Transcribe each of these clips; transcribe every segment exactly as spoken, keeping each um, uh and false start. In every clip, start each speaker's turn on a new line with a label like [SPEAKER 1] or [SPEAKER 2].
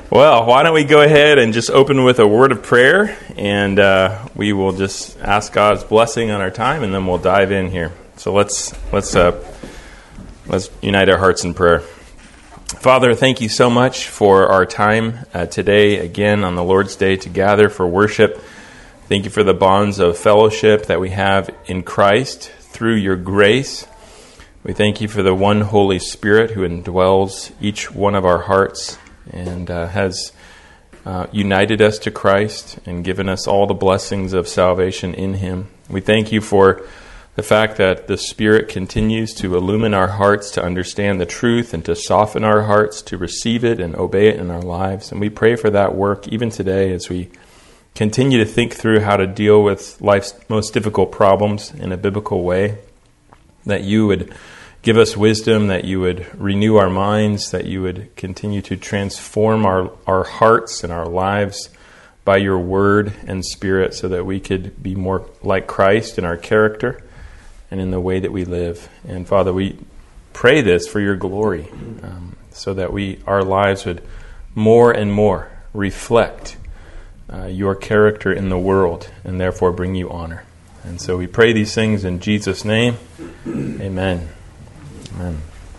[SPEAKER 1] Well, why don't we go ahead and just open with a word of prayer, and uh, we will just ask God's blessing on our time, and then we'll dive in here. So let's let's uh, let's unite our hearts in prayer. Father, thank you so much for our time uh, today, again on the Lord's Day, to gather for worship. Thank you for the bonds of fellowship that we have in Christ through your grace. We thank you for the one Holy Spirit who indwells each one of our hearts and uh, has uh, united us to Christ and given us all the blessings of salvation in Him. We thank you for the fact that the Spirit continues to illumine our hearts to understand the truth and to soften our hearts to receive it and obey it in our lives. And we pray for that work even today as we continue to think through how to deal with life's most difficult problems in a biblical way, that you would give us wisdom, that you would renew our minds, that you would continue to transform our, our hearts and our lives by your word and Spirit so that we could be more like Christ in our character and in the way that we live. And Father, we pray this for your glory, um, so that we our lives would more and more reflect uh, your character in the world and therefore bring you honor. And so we pray these things in Jesus' name. Amen. Amen.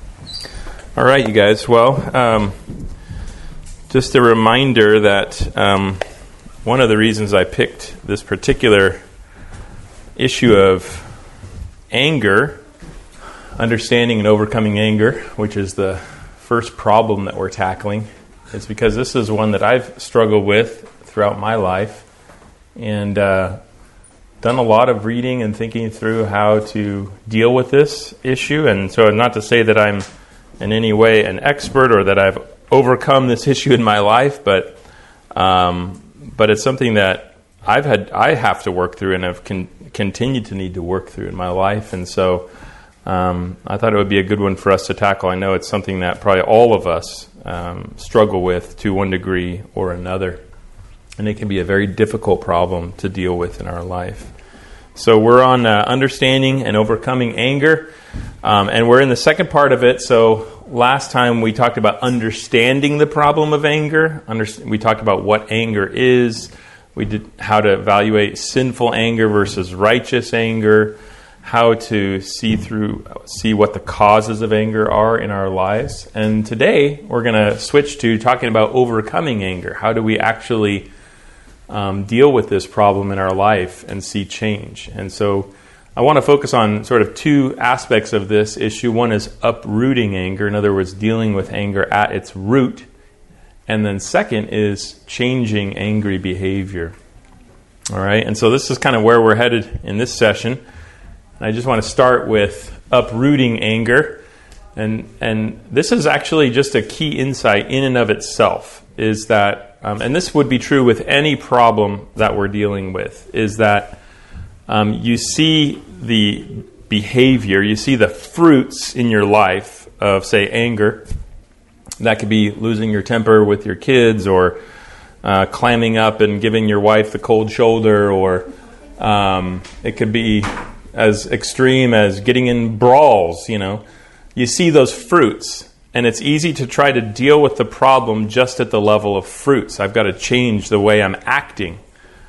[SPEAKER 1] All right, you guys. Well, um, just a reminder that um, one of the reasons I picked this particular issue of anger, understanding and overcoming anger, which is the first problem that we're tackling, is because this is one that I've struggled with throughout my life and uh, done a lot of reading and thinking through how to deal with this issue. And so not to say that I'm in any way an expert or that I've overcome this issue in my life, but um, but it's something that I've had I have to work through and have con- continued to need to work through in my life. And so um, I thought it would be a good one for us to tackle. I know it's something that probably all of us um, struggle with to one degree or another. And it can be a very difficult problem to deal with in our life. So we're on uh, understanding and overcoming anger. Um, and we're in the second part of it. So last time we talked about understanding the problem of anger. Underst- we talked about what anger is. We did how to evaluate sinful anger versus righteous anger. How to see through, see what the causes of anger are in our lives. And today we're going to switch to talking about overcoming anger. How do we actually Um, deal with this problem in our life and see change? And so I want to focus on sort of two aspects of this issue. One is uprooting anger, in other words, dealing with anger at its root. And then second is changing angry behavior. All right, and so this is kind of where we're headed in this session. And I just want to start with uprooting anger. And, and this is actually just a key insight in and of itself, is that Um, and this would be true with any problem that we're dealing with, is that um, you see the behavior, you see the fruits in your life of, say, anger. That could be losing your temper with your kids, or uh, clamming up and giving your wife the cold shoulder, or um, it could be as extreme as getting in brawls, you know. You see those fruits. And it's easy to try to deal with the problem just at the level of fruits. I've got to change the way I'm acting.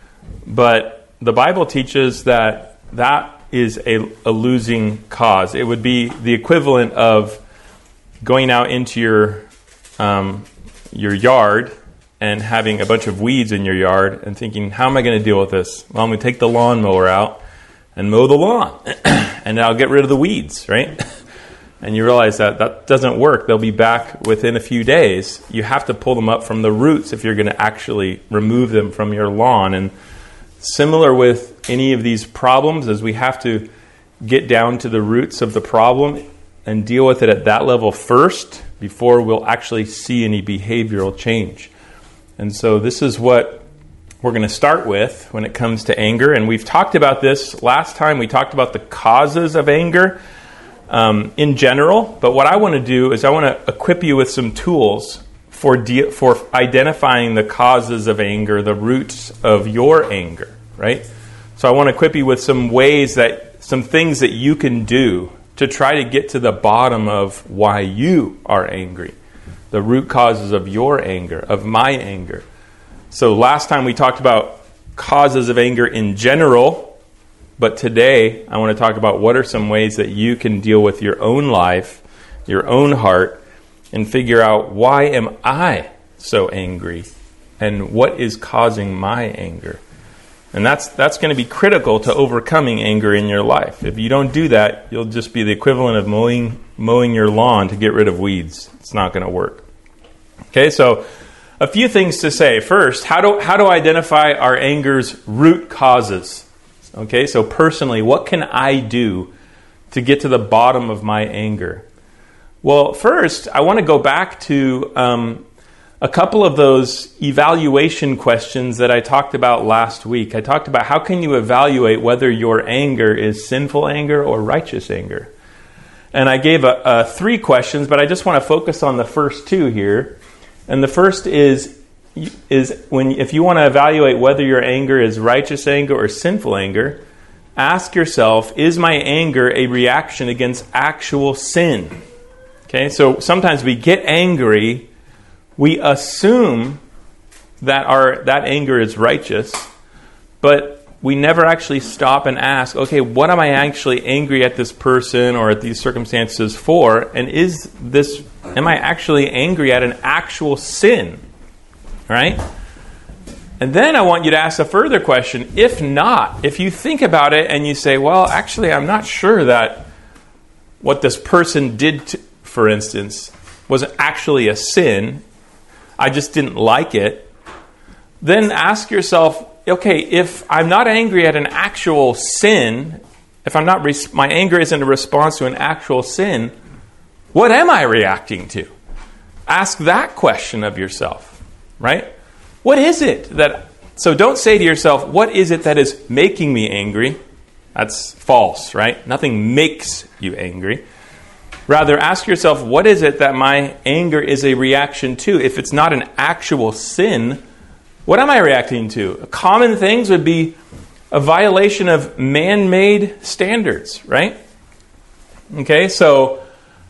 [SPEAKER 1] But the Bible teaches that that is a, a losing cause. It would be the equivalent of going out into your um, your yard and having a bunch of weeds in your yard and thinking, how am I going to deal with this? Well, I'm going to take the lawnmower out and mow the lawn. And I'll get rid of the weeds, right? And you realize that that doesn't work. They'll be back within a few days. You have to pull them up from the roots if you're going to actually remove them from your lawn. And similar with any of these problems, is we have to get down to the roots of the problem and deal with it at that level first before we'll actually see any behavioral change. And so this is what we're going to start with when it comes to anger. And we've talked about this last time. We talked about the causes of anger Um, in general, but what I want to do is I want to equip you with some tools for de- for identifying the causes of anger, the roots of your anger, right? So I want to equip you with some ways that, some things that you can do to try to get to the bottom of why you are angry. the root causes of your anger, of my anger. So last time we talked about causes of anger in general, but today I want to talk about what are some ways that you can deal with your own life, your own heart, and figure out, why am I so angry? And what is causing my anger? And that's that's going to be critical to overcoming anger in your life. If you don't do that, you'll just be the equivalent of mowing mowing your lawn to get rid of weeds. It's not going to work. Okay, so a few things to say. First, how do how do I identify our anger's root causes? Okay, so personally, what can I do to get to the bottom of my anger? Well, first, I want to go back to um, a couple of those evaluation questions that I talked about last week. I talked about how can you evaluate whether your anger is sinful anger or righteous anger. And I gave a, a three questions, but I just want to focus on the first two here. And the first is, is when if you want to evaluate whether your anger is righteous anger or sinful anger, ask yourself, is my anger a reaction against actual sin? Okay, so sometimes we get angry, we assume that our that anger is righteous, but we never actually stop and ask, okay, what am I actually angry at this person or at these circumstances for? And is this, am I actually angry at an actual sin? Right? And then I want you to ask a further question. If not, if you think about it and you say, well, actually, I'm not sure that what this person did, to, for instance, was actually a sin, I just didn't like it, then ask yourself, okay, if I'm not angry at an actual sin, if I'm not res- my anger isn't a response to an actual sin, what am I reacting to? Ask that question of yourself, right? What is it that... So don't say to yourself, what is it that is making me angry? That's false, right? Nothing makes you angry. Rather, ask yourself, what is it that my anger is a reaction to? If it's not an actual sin, what am I reacting to? Common things would be a violation of man-made standards, right? Okay, so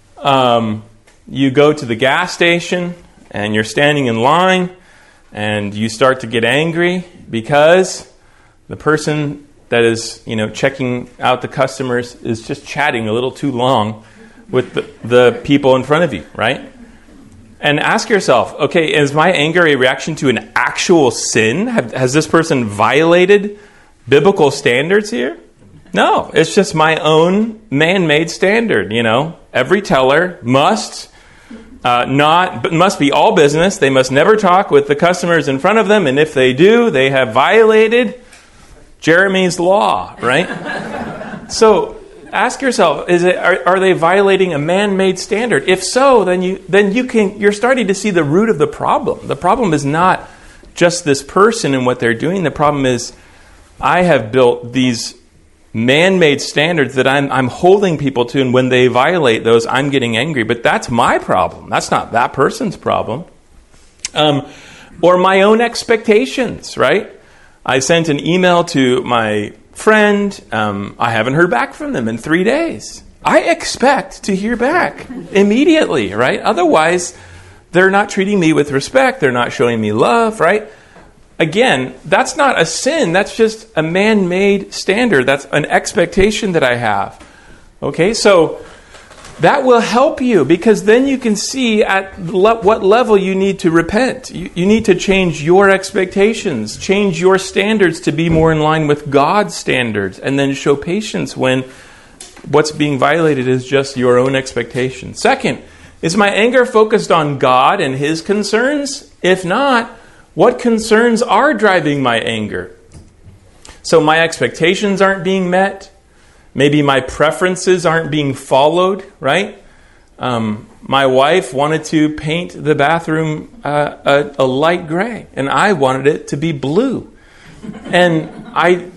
[SPEAKER 1] um, you go to the gas station and you're standing in line and you start to get angry because the person that is, you know, checking out the customers is just chatting a little too long with the, the people in front of you, right? And ask yourself, okay, is my anger a reaction to an actual sin? Have, has this person violated biblical standards here? No, it's just my own man-made standard, you know. Every teller must uh, not must be all business. They must never talk with the customers in front of them, and if they do, they have violated Jeremy's law, right? So ask yourself, is it are, are they violating a man-made standard? If so, then you then you can you're starting to see the root of the problem. The problem is not just this person and what they're doing. The problem is I have built these man-made standards that I'm I'm holding people to, and when they violate those, I'm getting angry. But that's my problem. That's not that person's problem. Um, or my own expectations, right? I sent an email to my friend, um, I haven't heard back from them in three days. I expect to hear back immediately, right? Otherwise, they're not treating me with respect. They're not showing me love, right? Again, that's not a sin. That's just a man-made standard. That's an expectation that I have. Okay, so that will help you because then you can see at le- what level you need to repent. You, you need to change your expectations, change your standards to be more in line with God's standards, and then show patience when what's being violated is just your own expectation. Second, is my anger focused on God and His concerns? If not, what concerns are driving my anger? So my expectations aren't being met. Maybe my preferences aren't being followed, right? Um, my wife wanted to paint the bathroom uh, a, a light gray, and I wanted it to be blue. And I,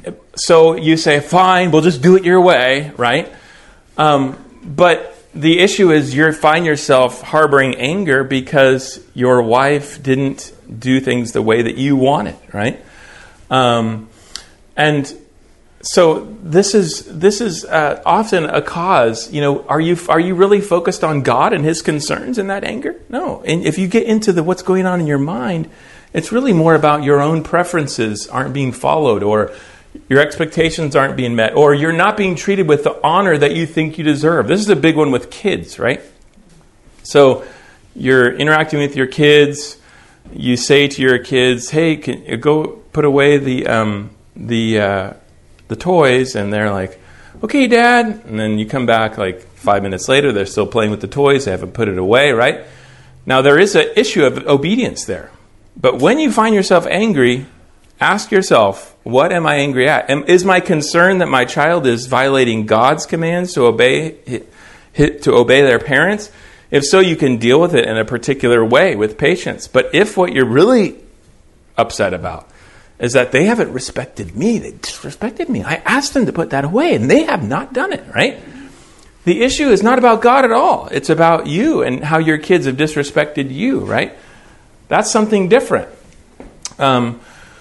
[SPEAKER 1] so you say, fine, we'll just do it your way, right? Um, but the issue is you find yourself harboring anger because your wife didn't do things the way that you wanted, right? Um, and so this is this is uh, often a cause. You know, are you are you really focused on God and His concerns in that anger? No. And if you get into the what's going on in your mind, it's really more about your own preferences aren't being followed, or your expectations aren't being met, or you're not being treated with the honor that you think you deserve. This is a big one with kids, right? So you're interacting with your kids. You say to your kids, "Hey, can you go put away the um, the uh, the toys?" And they're like, "Okay, Dad." And then you come back like five minutes later. They're still playing with the toys. They haven't put it away, right? Now there is an issue of obedience there. But when you find yourself angry, ask yourself, what am I angry at? Am, is my concern that my child is violating God's commands to obey to obey their parents? If so, you can deal with it in a particular way with patience. But if what you're really upset about is that they haven't respected me, they disrespected me, I asked them to put that away and they have not done it, right? The issue is not about God at all. It's about you and how your kids have disrespected you, right? That's something different. Um,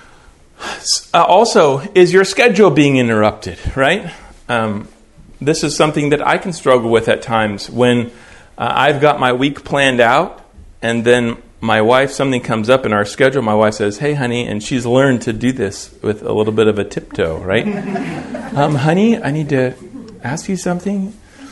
[SPEAKER 1] uh, also, is your schedule being interrupted, right? Um, this is something that I can struggle with at times when uh, I've got my week planned out, and then my wife, something comes up in our schedule, my wife says, "Hey, honey," and she's learned to do this with a little bit of a tiptoe, right? um, honey, I need to ask you something.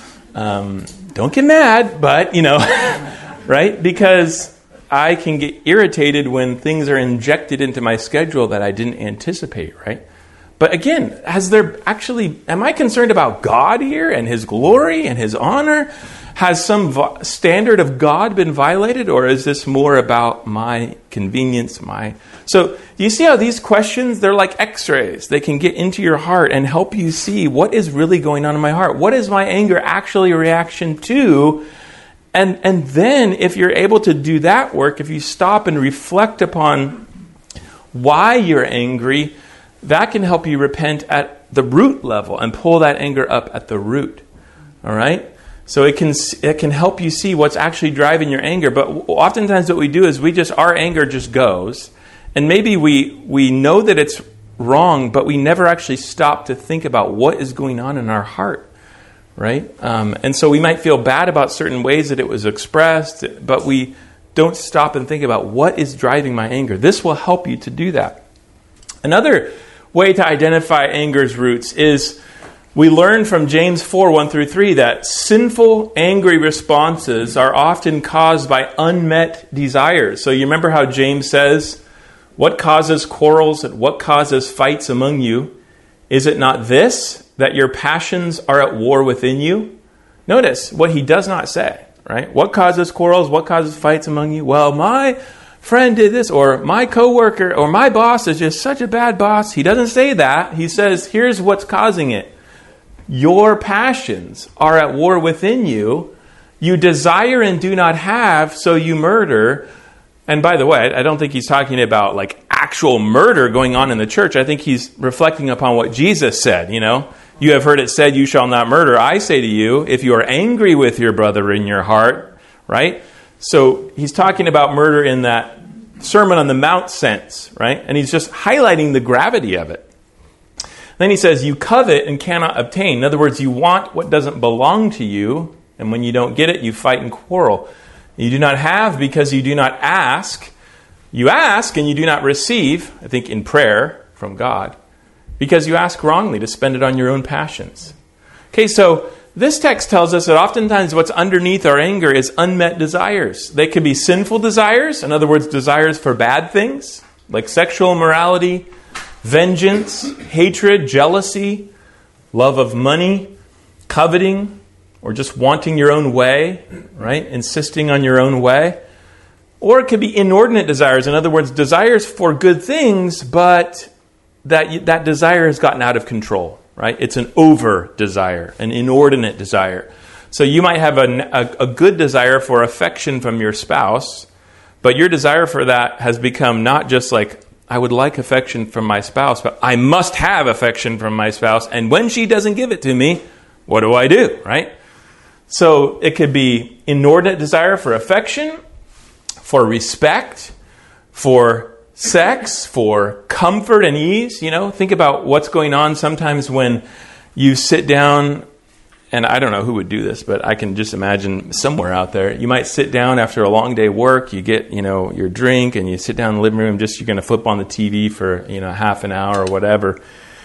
[SPEAKER 1] Um, don't get mad, but, you know, right? Because I can get irritated when things are injected into my schedule that I didn't anticipate, right? But again, has there actually, am I concerned about God here and His glory and His honor? Has some vo- standard of God been violated, or is this more about my convenience, my... So do you see how these questions, they're like x-rays. They can get into your heart and help you see what is really going on in my heart. What is my anger actually a reaction to? And and then if you're able to do that work, if you stop and reflect upon why you're angry, that can help you repent at the root level and pull that anger up at the root. All right? So it can it can help you see what's actually driving your anger. But oftentimes what we do is we just, our anger just goes. And maybe we we know that it's wrong, but we never actually stop to think about what is going on in our heart. Right? Um, and so we might feel bad about certain ways that it was expressed, but we don't stop and think about what is driving my anger. This will help you to do that. Another way to identify anger's roots is we learn from James four, one through three that sinful, angry responses are often caused by unmet desires. So you remember how James says, "What causes quarrels and what causes fights among you? Is it not this, that your passions are at war within you?" Notice what he does not say, right? What causes quarrels? What causes fights among you? Well, my friend did this, or my coworker, or my boss is just such a bad boss. He doesn't say that. He says, here's what's causing it. Your passions are at war within you. You desire and do not have, so you murder. And by the way, I don't think he's talking about like actual murder going on in the church. I think he's reflecting upon what Jesus said, you know. You have heard it said, "You shall not murder." I say to you, if you are angry with your brother in your heart, right? So he's talking about murder in that Sermon on the Mount sense, right? And he's just highlighting the gravity of it. Then he says, you covet and cannot obtain. In other words, you want what doesn't belong to you, and when you don't get it, you fight and quarrel. You do not have because you do not ask. You ask and you do not receive, I think in prayer from God, because you ask wrongly to spend it on your own passions. Okay, so this text tells us that oftentimes what's underneath our anger is unmet desires. They could be sinful desires, in other words, desires for bad things, like sexual immorality, vengeance, hatred, jealousy, love of money, coveting, or just wanting your own way, right? Insisting on your own way. Or it could be inordinate desires. In other words, desires for good things, but that that desire has gotten out of control, right? It's an over desire, an inordinate desire. So you might have a, a, a good desire for affection from your spouse, but your desire for that has become not just like, I would like affection from my spouse, but I must have affection from my spouse. And when she doesn't give it to me, what do I do, right? So it could be inordinate desire for affection, for respect, for sex, for comfort and ease. You know, think about what's going on sometimes when you sit down, and I don't know who would do this, but I can just imagine somewhere out there. You might sit down after a long day of work, you get, you know, your drink, and you sit down in the living room, just you're going to flip on the T V for, you know, half an hour or whatever.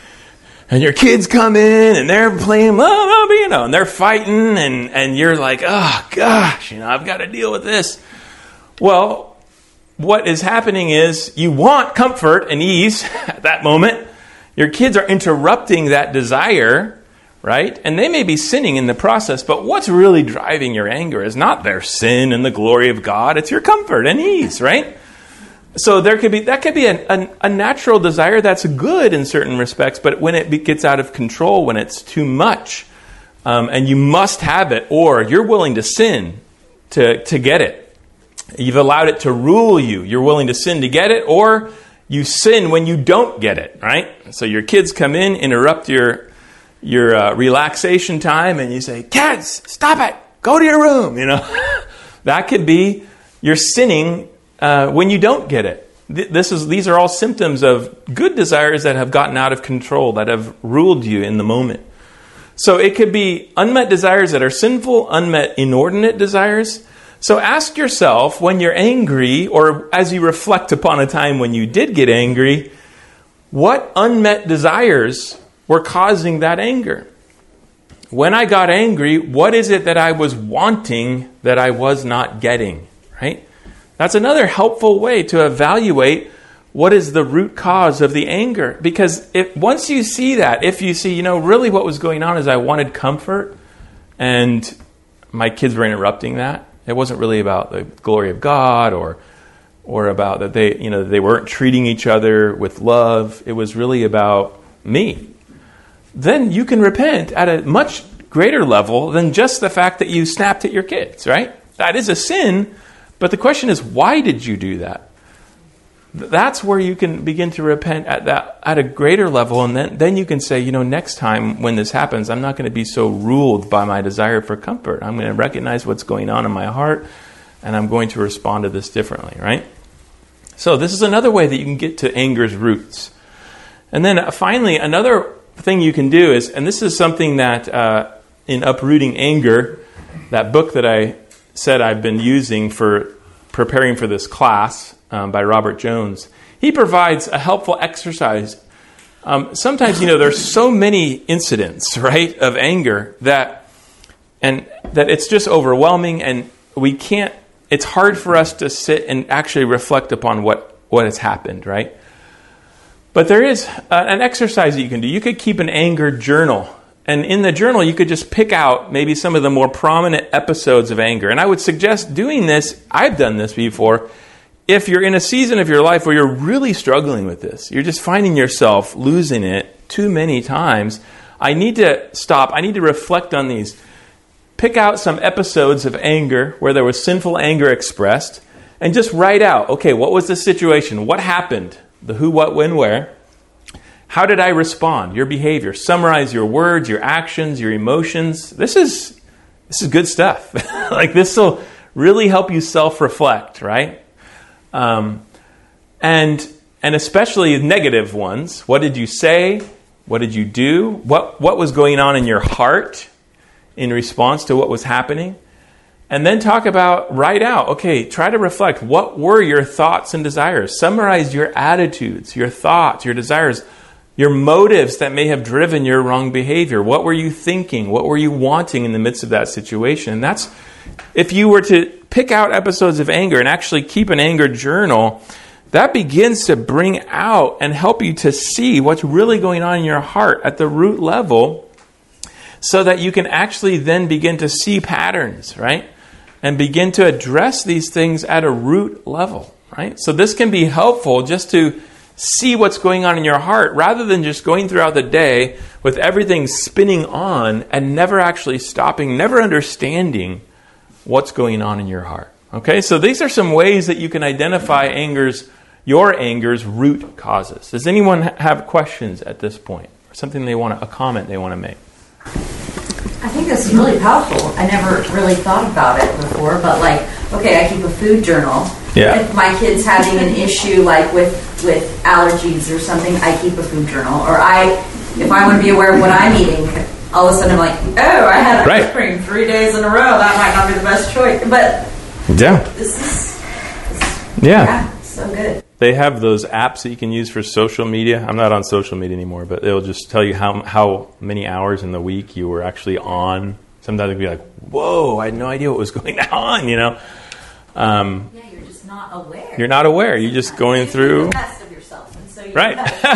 [SPEAKER 1] And your kids come in, and they're playing, you know, and they're fighting, and, and you're like, oh, gosh, you know, I've got to deal with this. Well, what is happening is you want comfort and ease at that moment. Your kids are interrupting that desire, right? And they may be sinning in the process, but what's really driving your anger is not their sin and the glory of God. It's your comfort and ease, right? So there could be that could be a, a, a natural desire that's good in certain respects, but when it gets out of control, when it's too much, um, and you must have it, or you're willing to sin to, to get it. You've allowed it to rule you. You're willing to sin to get it, or you sin when you don't get it, right? So your kids come in, interrupt your your uh, relaxation time, and you say, kids, stop it, go to your room, you know. That could be you're sinning uh, when you don't get it. Th- this is These are all symptoms of good desires that have gotten out of control, that have ruled you in the moment. So it could be unmet desires that are sinful, unmet inordinate desires. So ask yourself, when you're angry, or as you reflect upon a time when you did get angry, what unmet desires were causing that anger? When I got angry, what is it that I was wanting that I was not getting, right? That's another helpful way to evaluate what is the root cause of the anger. Because if once you see that, if you see, you know, really what was going on is I wanted comfort, and my kids were interrupting that. It wasn't really about the glory of God, or or about that they, you know, they weren't treating each other with love. It was really about me. Then you can repent at a much greater level than just the fact that you snapped at your kids, right? That is a sin, but the question is, why did you do that? That's where you can begin to repent at that at a greater level, and then, then you can say, you know, next time when this happens, I'm not going to be so ruled by my desire for comfort. I'm going to recognize what's going on in my heart, and I'm going to respond to this differently, right? So this is another way that you can get to anger's roots. And then uh, finally, another thing you can do is, and this is something that uh, in Uprooting Anger, that book that I said I've been using for preparing for this class, Um, by Robert Jones. He provides a helpful exercise. Um, sometimes, you know, there's so many incidents, right, of anger that, and that it's just overwhelming, and we can't, it's hard for us to sit and actually reflect upon what, what has happened, right? But there is uh, an exercise that you can do. You could keep an anger journal. And in the journal, you could just pick out maybe some of the more prominent episodes of anger. And I would suggest doing this, I've done this before, if you're in a season of your life where you're really struggling with this, you're just finding yourself losing it too many times, I need to stop. I need to reflect on these. Pick out some episodes of anger where there was sinful anger expressed, and just write out, okay, what was the situation? What happened? The who, what, when, where. How did I respond? Your behavior. Summarize your words, your actions, your emotions. This is this is good stuff. Like, this will really help you self-reflect, right? Um, and and especially negative ones. What did you say? What did you do? What what was going on in your heart in response to what was happening? And then talk about, write out, okay, try to reflect. What were your thoughts and desires? Summarize your attitudes, your thoughts, your desires, your motives that may have driven your wrong behavior. What were you thinking? What were you wanting in the midst of that situation? And that's, if you were to pick out episodes of anger and actually keep an anger journal, that begins to bring out and help you to see what's really going on in your heart at the root level, so that you can actually then begin to see patterns, right? And begin to address these things at a root level, right? So this can be helpful just to see what's going on in your heart, rather than just going throughout the day with everything spinning on and never actually stopping, never understanding what's going on in your heart. Okay, so these are some ways that you can identify anger's, your anger's root causes. Does anyone have questions at this point? Or something they want to, a comment they want to make?
[SPEAKER 2] I think this is really powerful. I never really thought about it before, but like, okay, I keep a food journal,
[SPEAKER 1] Yeah.
[SPEAKER 2] If my kid's having an issue like with, with allergies or something, I keep a food journal. Or I, if I want to be aware of what I'm eating, all of a sudden I'm like, oh, I had ice
[SPEAKER 1] right.
[SPEAKER 2] cream three days in a row. That might not be the best choice. But
[SPEAKER 1] yeah,
[SPEAKER 2] this is, this,
[SPEAKER 1] yeah.
[SPEAKER 2] yeah, so good.
[SPEAKER 1] They have those apps that you can use for social media. I'm not on social media anymore, but they'll just tell you how how many hours in the week you were actually on. Sometimes it'd be like, whoa, I had no idea what was going on, you know. Um,
[SPEAKER 2] yeah, you're just not aware.
[SPEAKER 1] You're not aware. You're just going
[SPEAKER 2] you
[SPEAKER 1] through.
[SPEAKER 2] The best of yourself, and so you
[SPEAKER 1] right.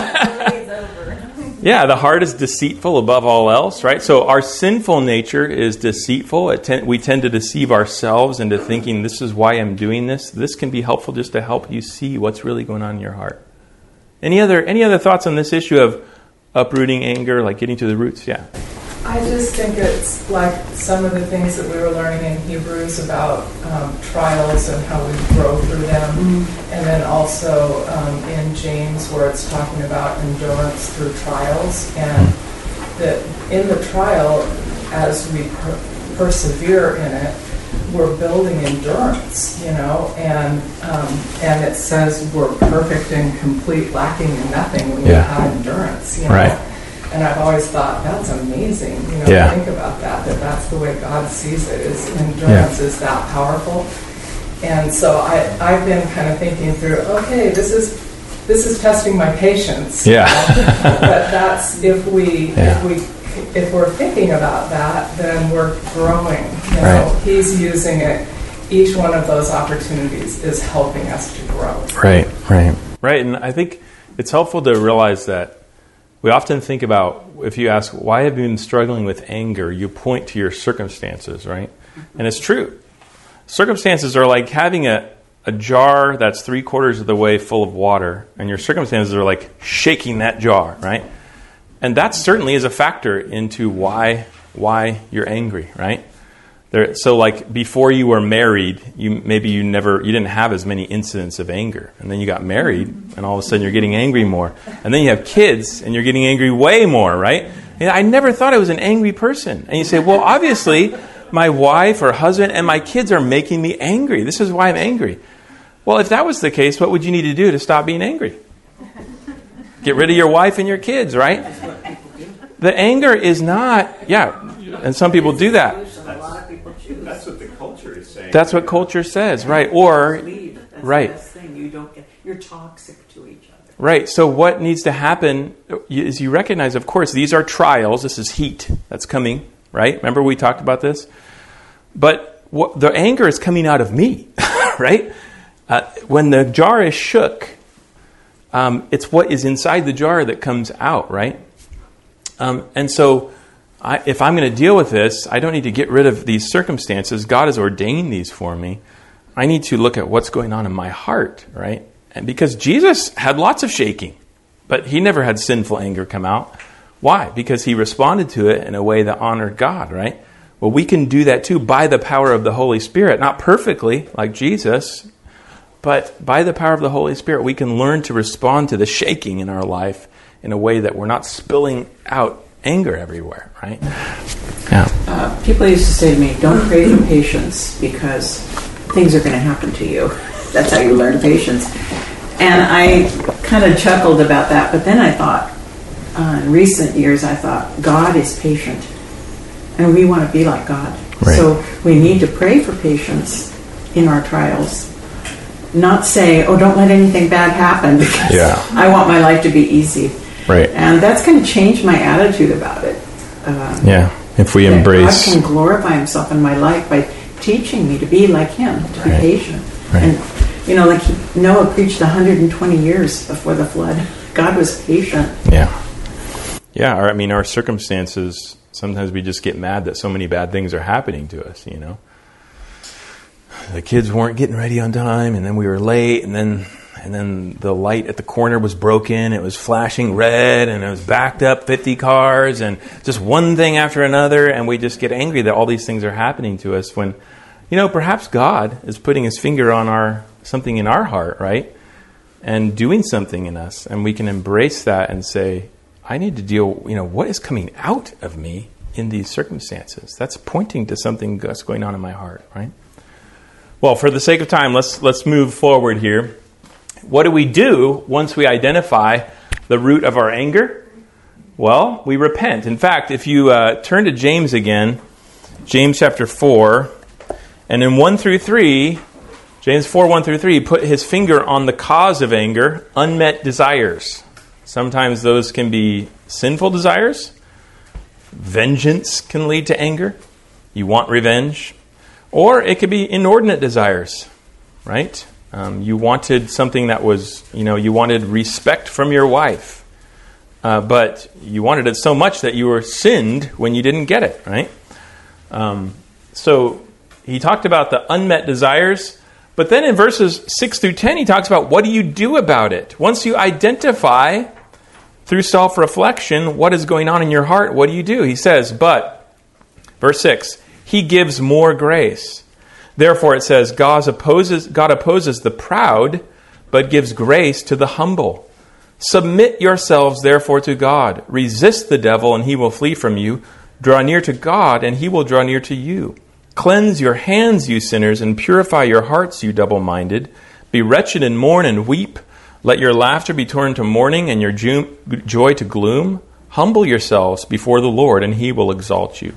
[SPEAKER 2] over.
[SPEAKER 1] Yeah, the heart is deceitful above all else, right? So our sinful nature is deceitful. It ten- we tend to deceive ourselves into thinking this is why I'm doing this. This can be helpful just to help you see what's really going on in your heart. Any other any other thoughts on this issue of uprooting anger, like getting to the roots? Yeah.
[SPEAKER 3] I just think it's like some of the things that we were learning in Hebrews about um, trials and how we grow through them. Mm-hmm. And then also um, in James where it's talking about endurance through trials. And that in the trial, as we per- persevere in it, we're building endurance, you know, and um, and it says we're perfect and complete, lacking in nothing when
[SPEAKER 1] yeah.
[SPEAKER 3] we have endurance, you know.
[SPEAKER 1] Right.
[SPEAKER 3] And I've always thought, that's amazing, you know,
[SPEAKER 1] yeah.
[SPEAKER 3] to think about that, that that's the way God sees it, is endurance yeah. is that powerful. And so I, I've been kind of thinking through, okay, this is this is testing my patience.
[SPEAKER 1] Yeah.
[SPEAKER 3] You know? But that's, if we,
[SPEAKER 1] yeah.
[SPEAKER 3] if we, if we're thinking about that, then we're growing, you know.
[SPEAKER 1] Right.
[SPEAKER 3] He's using it. Each one of those opportunities is helping us to grow.
[SPEAKER 1] Right, right. Right, and I think it's helpful to realize that we often think about, if you ask, why have you been struggling with anger? You point to your circumstances, right? And it's true. Circumstances are like having a, a jar that's three quarters of the way full of water, and your circumstances are like shaking that jar, right? And that certainly is a factor into why why you're angry, right? There, so like before you were married, you maybe you never you didn't have as many incidents of anger, and then you got married, and all of a sudden you're getting angry more, and then you have kids, and you're getting angry way more, right? And I never thought I was an angry person, and you say, well, obviously my wife or husband and my kids are making me angry. This is why I'm angry. Well, if that was the case, what would you need to do to stop being angry? Get rid of your wife and your kids, right? The anger is not, yeah, and some people do that.
[SPEAKER 4] That's what the culture is saying.
[SPEAKER 1] That's what culture says, right? Or,
[SPEAKER 5] That's
[SPEAKER 1] right.
[SPEAKER 5] The best thing. You don't get, you're toxic to each other.
[SPEAKER 1] Right. So what needs to happen is you recognize, of course, these are trials. This is heat that's coming, right? Remember we talked about this? But what, the anger is coming out of me, right? Uh, when the jar is shook, um, it's what is inside the jar that comes out, right? Um, and so I, if I'm going to deal with this, I don't need to get rid of these circumstances. God has ordained these for me. I need to look at what's going on in my heart, right? And because Jesus had lots of shaking, but he never had sinful anger come out. Why? Because he responded to it in a way that honored God, right? Well, we can do that too by the power of the Holy Spirit. Not perfectly, like Jesus, but by the power of the Holy Spirit, we can learn to respond to the shaking in our life in a way that we're not spilling out anger everywhere, right? Yeah.
[SPEAKER 5] Uh, people used to say to me, don't pray for patience because things are going to happen to you. That's how you learn patience. And I kind of chuckled about that, but then I thought, uh, in recent years, I thought, God is patient, and we want to be like God.
[SPEAKER 1] Right.
[SPEAKER 5] So we need to pray for patience in our trials. Not say, oh, don't let anything bad happen because
[SPEAKER 1] Yeah.
[SPEAKER 5] I want my life to be easy.
[SPEAKER 1] Right.
[SPEAKER 5] And that's going to change my attitude about it. Uh,
[SPEAKER 1] Yeah. If we
[SPEAKER 5] that
[SPEAKER 1] embrace...
[SPEAKER 5] God can glorify himself in my life by teaching me to be like him, to be
[SPEAKER 1] Right.
[SPEAKER 5] patient.
[SPEAKER 1] Right.
[SPEAKER 5] And, you know, like he, Noah preached one hundred twenty years before the flood. God was patient.
[SPEAKER 1] Yeah. Yeah, or, I mean, our circumstances, sometimes we just get mad that so many bad things are happening to us, you know? The kids weren't getting ready on time, and then we were late, and then and then the light at the corner was broken, it was flashing red, and it was backed up fifty cars, and just one thing after another, and we just get angry that all these things are happening to us when, you know, perhaps God is putting his finger on our something in our heart, right? And doing something in us, and we can embrace that and say, I need to deal, you know, what is coming out of me in these circumstances? That's pointing to something that's going on in my heart, right? Well, for the sake of time, let's let's move forward here. What do we do once we identify the root of our anger? Well, we repent. In fact, if you uh, turn to James again, James chapter four, and in one through three, James four, one through three, put his finger on the cause of anger, unmet desires. Sometimes those can be sinful desires. Vengeance can lead to anger. You want revenge. Or it could be inordinate desires, right? Um, you wanted something that was, you know, you wanted respect from your wife. Uh, but you wanted it so much that you were sinned when you didn't get it, right? Um, so he talked about the unmet desires. But then in verses six through ten, he talks about what do you do about it? Once you identify through self-reflection what is going on in your heart, what do you do? He says, but, verse six, he gives more grace. Therefore it says, God opposes, God opposes the proud, but gives grace to the humble. Submit yourselves therefore to God. Resist the devil and he will flee from you. Draw near to God and he will draw near to you. Cleanse your hands, you sinners, and purify your hearts, you double-minded. Be wretched and mourn and weep. Let your laughter be turned to mourning and your joy to gloom. Humble yourselves before the Lord, and he will exalt you.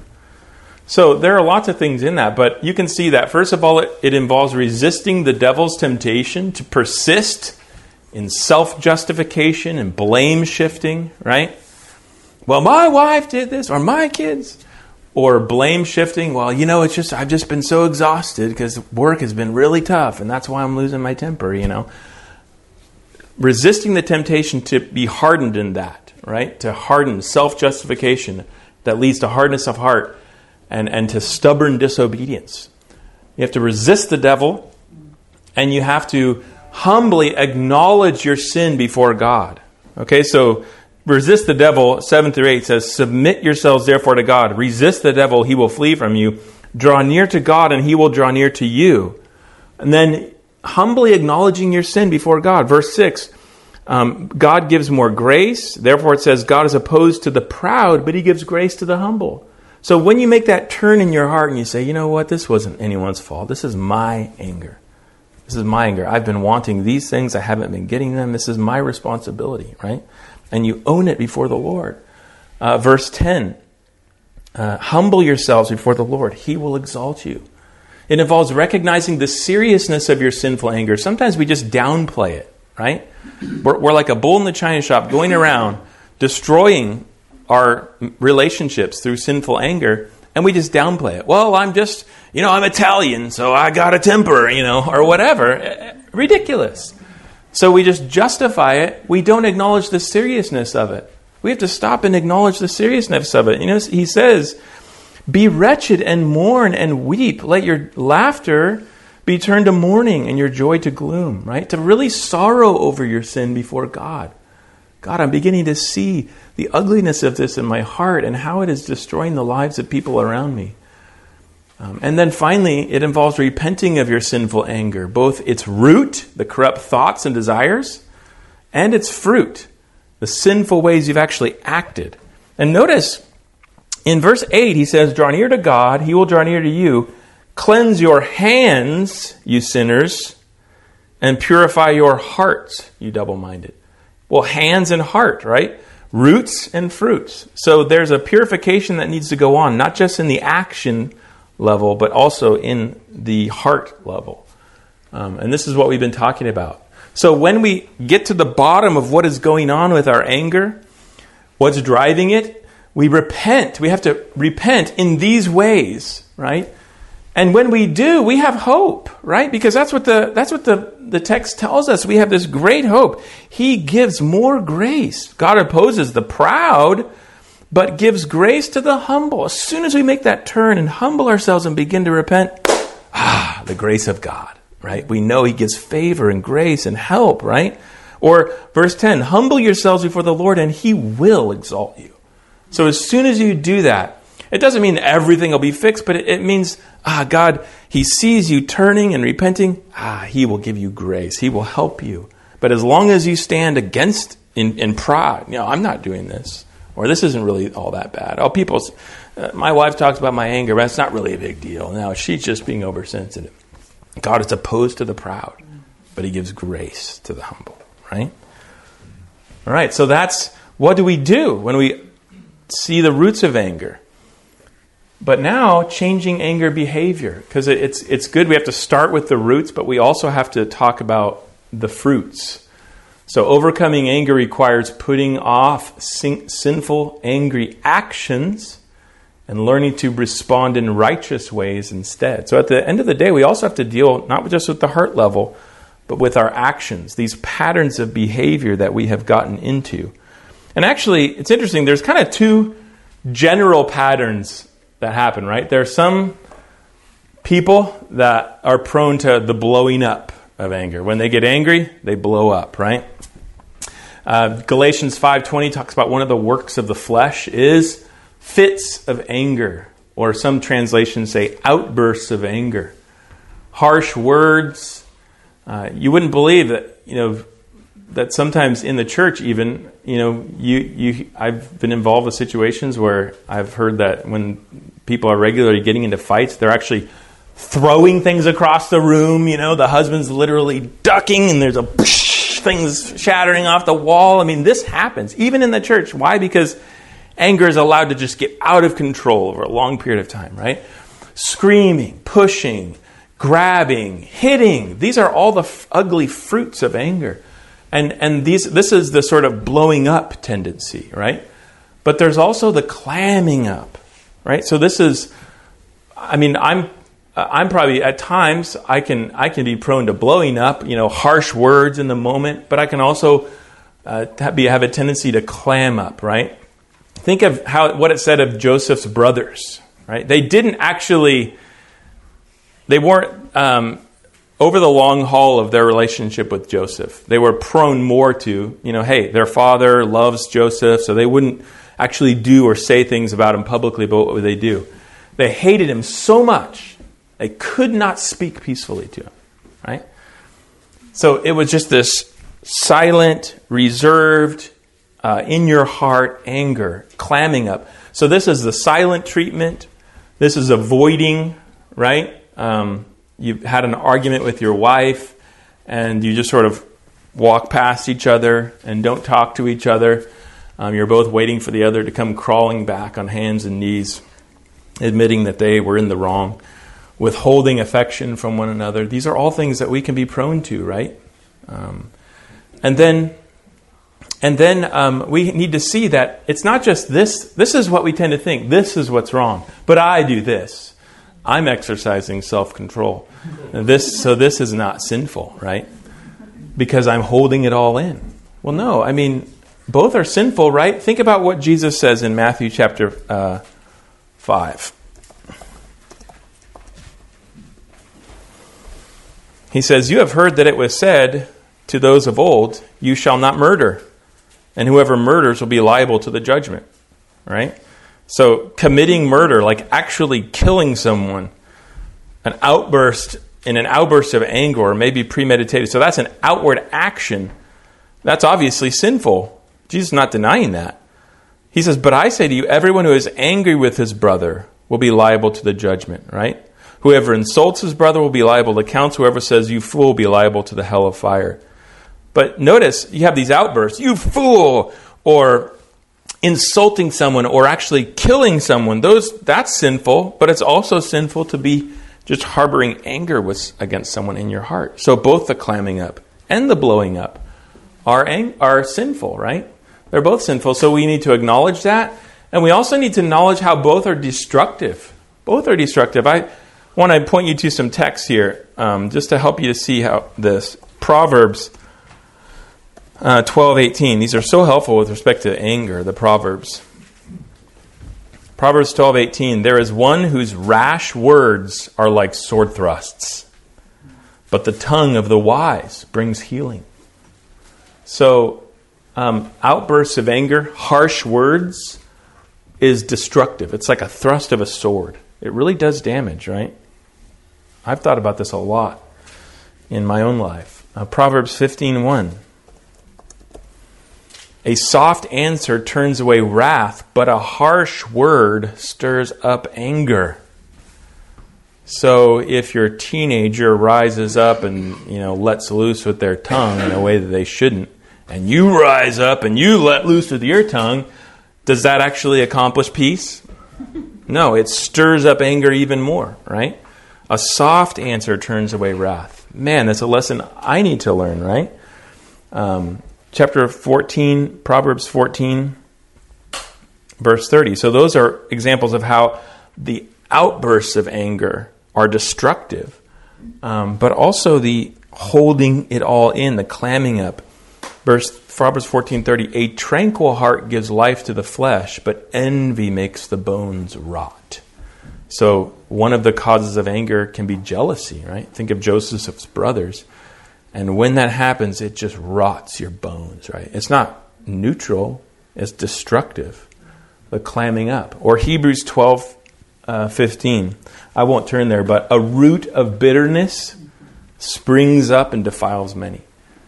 [SPEAKER 1] So there are lots of things in that, but you can see that, first of all, it, it involves resisting the devil's temptation to persist in self-justification and blame-shifting, right? Well, my wife did this, or my kids. Or blame-shifting, well, you know, it's just, I've just been so exhausted because work has been really tough, and that's why I'm losing my temper, you know. Resisting the temptation to be hardened in that, right? To harden self-justification that leads to hardness of heart and, and to stubborn disobedience. You have to resist the devil, and you have to humbly acknowledge your sin before God. Okay, so resist the devil, seven through eight says, submit yourselves therefore to God. Resist the devil, he will flee from you. Draw near to God, and he will draw near to you. And then humbly acknowledging your sin before God. Verse six, um, God gives more grace. Therefore it says, God is opposed to the proud, but he gives grace to the humble. So when you make that turn in your heart and you say, you know what, this wasn't anyone's fault. This is my anger. This is my anger. I've been wanting these things. I haven't been getting them. This is my responsibility, right? And you own it before the Lord. Uh, verse ten, uh, humble yourselves before the Lord. He will exalt you. It involves recognizing the seriousness of your sinful anger. Sometimes we just downplay it, right? We're, we're like a bull in the china shop going around destroying our relationships through sinful anger, and we just downplay it. Well, I'm just, you know, I'm Italian, so I got a temper, you know, or whatever. Ridiculous. So we just justify it. We don't acknowledge the seriousness of it. We have to stop and acknowledge the seriousness of it. You know, he says, be wretched and mourn and weep. Let your laughter be turned to mourning and your joy to gloom, right? To really sorrow over your sin before God. God, I'm beginning to see the ugliness of this in my heart and how it is destroying the lives of people around me. Um, and then finally, it involves repenting of your sinful anger, both its root, the corrupt thoughts and desires, and its fruit, the sinful ways you've actually acted. And notice, in verse eight, he says, draw near to God, he will draw near to you. Cleanse your hands, you sinners, and purify your hearts, you double-minded. Well, hands and heart, right? Roots and fruits. So there's a purification that needs to go on, not just in the action level, but also in the heart level. Um, and this is what we've been talking about. So when we get to the bottom of what is going on with our anger, what's driving it, we repent. We have to repent in these ways, right? And when we do, we have hope, right? Because that's what the that's what the, the text tells us. We have this great hope. He gives more grace. God opposes the proud, but gives grace to the humble. As soon as we make that turn and humble ourselves and begin to repent, ah, the grace of God, right? We know he gives favor and grace and help, right? Or verse ten, humble yourselves before the Lord and he will exalt you. So as soon as you do that, it doesn't mean everything will be fixed, but it, it means, ah, God, he sees you turning and repenting. Ah, he will give you grace. He will help you. But as long as you stand against in, in pride, you know, I'm not doing this, or this isn't really all that bad. Oh, people, uh, my wife talks about my anger, but it's not really a big deal. No, she's just being oversensitive. God is opposed to the proud, but he gives grace to the humble, right? All right, so that's, what do we do when we see the roots of anger? But now, changing anger behavior, because it's it's good. We have to start with the roots, but we also have to talk about the fruits. So overcoming anger requires putting off sin- sinful, angry actions and learning to respond in righteous ways instead. So at the end of the day, we also have to deal not just with the heart level, but with our actions, these patterns of behavior that we have gotten into. And actually, it's interesting, there's kind of two general patterns that happen, right? There are some people that are prone to the blowing up of anger. When they get angry, they blow up, right? Uh, Galatians five twenty talks about one of the works of the flesh is fits of anger, or some translations say outbursts of anger. Harsh words. Uh, you wouldn't believe that, you know, that sometimes in the church even, you know, you, you, I've been involved with situations where I've heard that when people are regularly getting into fights, they're actually throwing things across the room. You know, the husband's literally ducking and there's a psh, things shattering off the wall. I mean, this happens even in the church. Why? Because anger is allowed to just get out of control over a long period of time, right? Screaming, pushing, grabbing, hitting. These are all the f- ugly fruits of anger. And and these this is the sort of blowing up tendency, right? But there's also the clamming up, right? So this is, I mean, I'm I'm probably at times I can I can be prone to blowing up, you know, harsh words in the moment, but I can also uh, be have a tendency to clam up, right? Think of how what it said of Joseph's brothers, right? They didn't actually, they weren't. Um, Over the long haul of their relationship with Joseph, they were prone more to, you know, hey, their father loves Joseph, so they wouldn't actually do or say things about him publicly, but what would they do? They hated him so much, they could not speak peacefully to him, right? So it was just this silent, reserved, uh, in your heart anger, clamming up. So this is the silent treatment. This is avoiding, right? Um... You've had an argument with your wife and you just sort of walk past each other and don't talk to each other. Um, you're both waiting for the other to come crawling back on hands and knees, admitting that they were in the wrong, withholding affection from one another. These are all things that we can be prone to, right? Um, and then and then um, we need to see that it's not just this. This is what we tend to think. This is what's wrong. But I do this. I'm exercising self-control. This, so this is not sinful, right? Because I'm holding it all in. Well, no, I mean, both are sinful, right? Think about what Jesus says in Matthew chapter uh, five. He says, "You have heard that it was said to those of old, 'You shall not murder, and whoever murders will be liable to the judgment.'" Right? So committing murder, like actually killing someone, an outburst in an outburst of anger or maybe premeditated. So that's an outward action. That's obviously sinful. Jesus is not denying that. He says, "But I say to you, everyone who is angry with his brother will be liable to the judgment," right? "Whoever insults his brother will be liable to count. Whoever says, 'You fool,' will be liable to the hell of fire." But notice, you have these outbursts, "You fool," or insulting someone or actually killing someone. Those that's sinful, but it's also sinful to be just harboring anger with, against someone in your heart. So both the clamming up and the blowing up are ang- are sinful, right? They're both sinful. So we need to acknowledge that, and we also need to acknowledge how both are destructive. Both are destructive. I want to point you to some texts here, um, just to help you to see how this Proverbs. Uh, twelve eighteen. These are so helpful with respect to anger, the Proverbs. Proverbs twelve eighteen. "There is one whose rash words are like sword thrusts, but the tongue of the wise brings healing." So, um, outbursts of anger, harsh words, is destructive. It's like a thrust of a sword. It really does damage, right? I've thought about this a lot in my own life. Uh, Proverbs fifteen one. "A soft answer turns away wrath, but a harsh word stirs up anger." So if your teenager rises up and, you know, lets loose with their tongue in a way that they shouldn't, and you rise up and you let loose with your tongue, does that actually accomplish peace? No, it stirs up anger even more, right? A soft answer turns away wrath. Man, that's a lesson I need to learn, right? Um, chapter fourteen, Proverbs fourteen, verse thirty. So those are examples of how the outbursts of anger are destructive, um, but also the holding it all in, the clamming up. Verse Proverbs fourteen thirty, a tranquil heart gives life to the flesh, but envy makes the bones rot. So one of the causes of anger can be jealousy, right? Think of Joseph's brothers. And when that happens, it just rots your bones, right? It's not neutral, it's destructive. The clamming up. Or Hebrews twelve fifteen. I won't turn there, but a root of bitterness springs up and defiles many.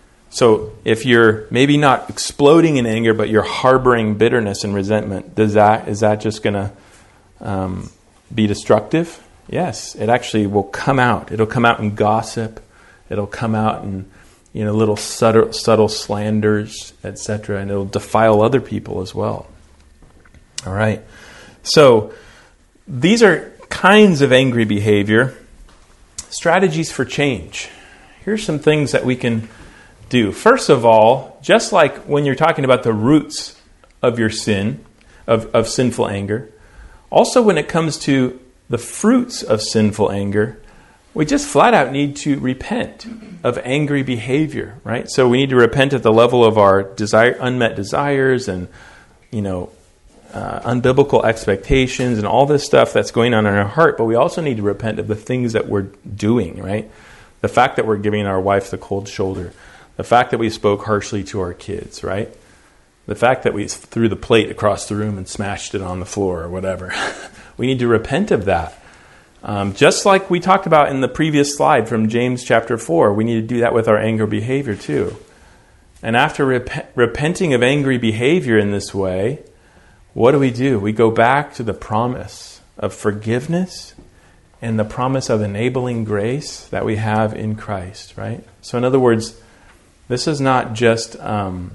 [SPEAKER 1] So if you're maybe not exploding in anger, but you're harboring bitterness and resentment, does that is that just going to um, be destructive? Yes, it actually will come out. It'll come out in gossip. It'll come out in, you know, little subtle, subtle slanders, et cetera, and it'll defile other people as well. All right. So these are kinds of angry behavior. Strategies for change. Here's some things that we can do. First of all, just like when you're talking about the roots of your sin, of, of sinful anger, also when it comes to the fruits of sinful anger, we just flat out need to repent of angry behavior, right? So we need to repent at the level of our desire, unmet desires and, you know, uh, unbiblical expectations and all this stuff that's going on in our heart. But we also need to repent of the things that we're doing, right? The fact that we're giving our wife the cold shoulder. The fact that we spoke harshly to our kids, right? The fact that we threw the plate across the room and smashed it on the floor or whatever. We need to repent of that. Um, just like we talked about in the previous slide from James chapter four, we need to do that with our anger behavior too. And after rep- repenting of angry behavior in this way, what do we do? We go back to the promise of forgiveness and the promise of enabling grace that we have in Christ, right? So in other words, this is not just, um,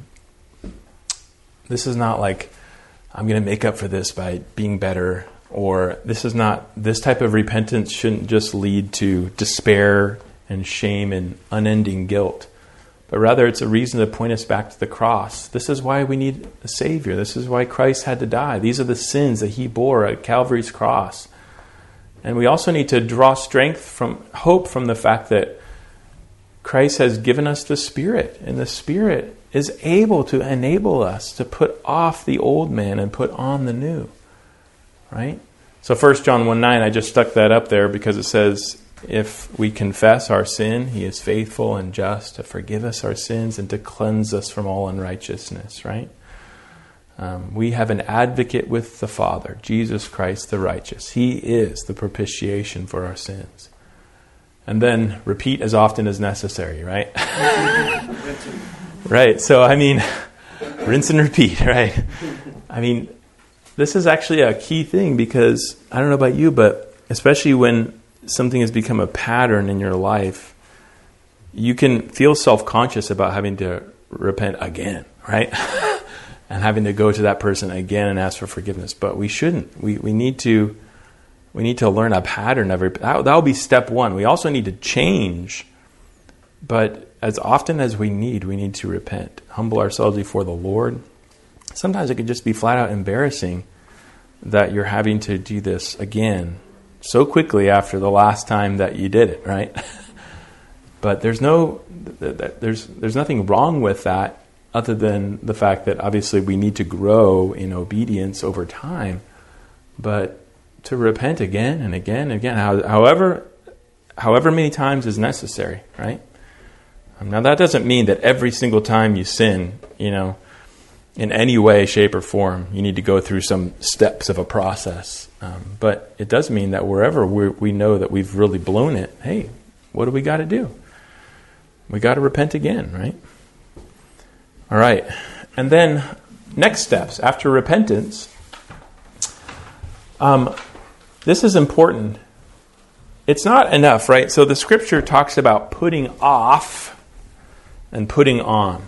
[SPEAKER 1] this is not like, I'm going to make up for this by being better. Or this is not, this type of repentance shouldn't just lead to despair and shame and unending guilt. But rather it's a reason to point us back to the cross. This is why we need a Savior. This is why Christ had to die. These are the sins that He bore at Calvary's cross. And we also need to draw strength from, hope from the fact that Christ has given us the Spirit. And the Spirit is able to enable us to put off the old man and put on the new. Right? So First John one nine, I just stuck that up there because it says, if we confess our sin, He is faithful and just to forgive us our sins and to cleanse us from all unrighteousness, right? Um, we have an advocate with the Father, Jesus Christ the righteous. He is the propitiation for our sins. And then repeat as often as necessary, right? Right. So, I mean, rinse and repeat, right? I mean, this is actually a key thing because, I don't know about you, but especially when something has become a pattern in your life, you can feel self-conscious about having to repent again, right? And having to go to that person again and ask for forgiveness. But we shouldn't. We we need to we need to learn a pattern of it. That will be step one. We also need to change. But as often as we need, we need to repent. Humble ourselves before the Lord. Sometimes it can just be flat out embarrassing that you're having to do this again so quickly after the last time that you did it, right? But there's no, there's there's nothing wrong with that other than the fact that obviously we need to grow in obedience over time. But to repent again and again and again, however, however many times is necessary, right? Now that doesn't mean that every single time you sin, you know, in any way, shape, or form, you need to go through some steps of a process. Um, but it does mean that wherever we we know that we've really blown it, hey, what do we got to do? We got to repent again, right? All right. And then next steps after repentance. Um, this is important. it's not enough, right? So the scripture talks about putting off and putting on.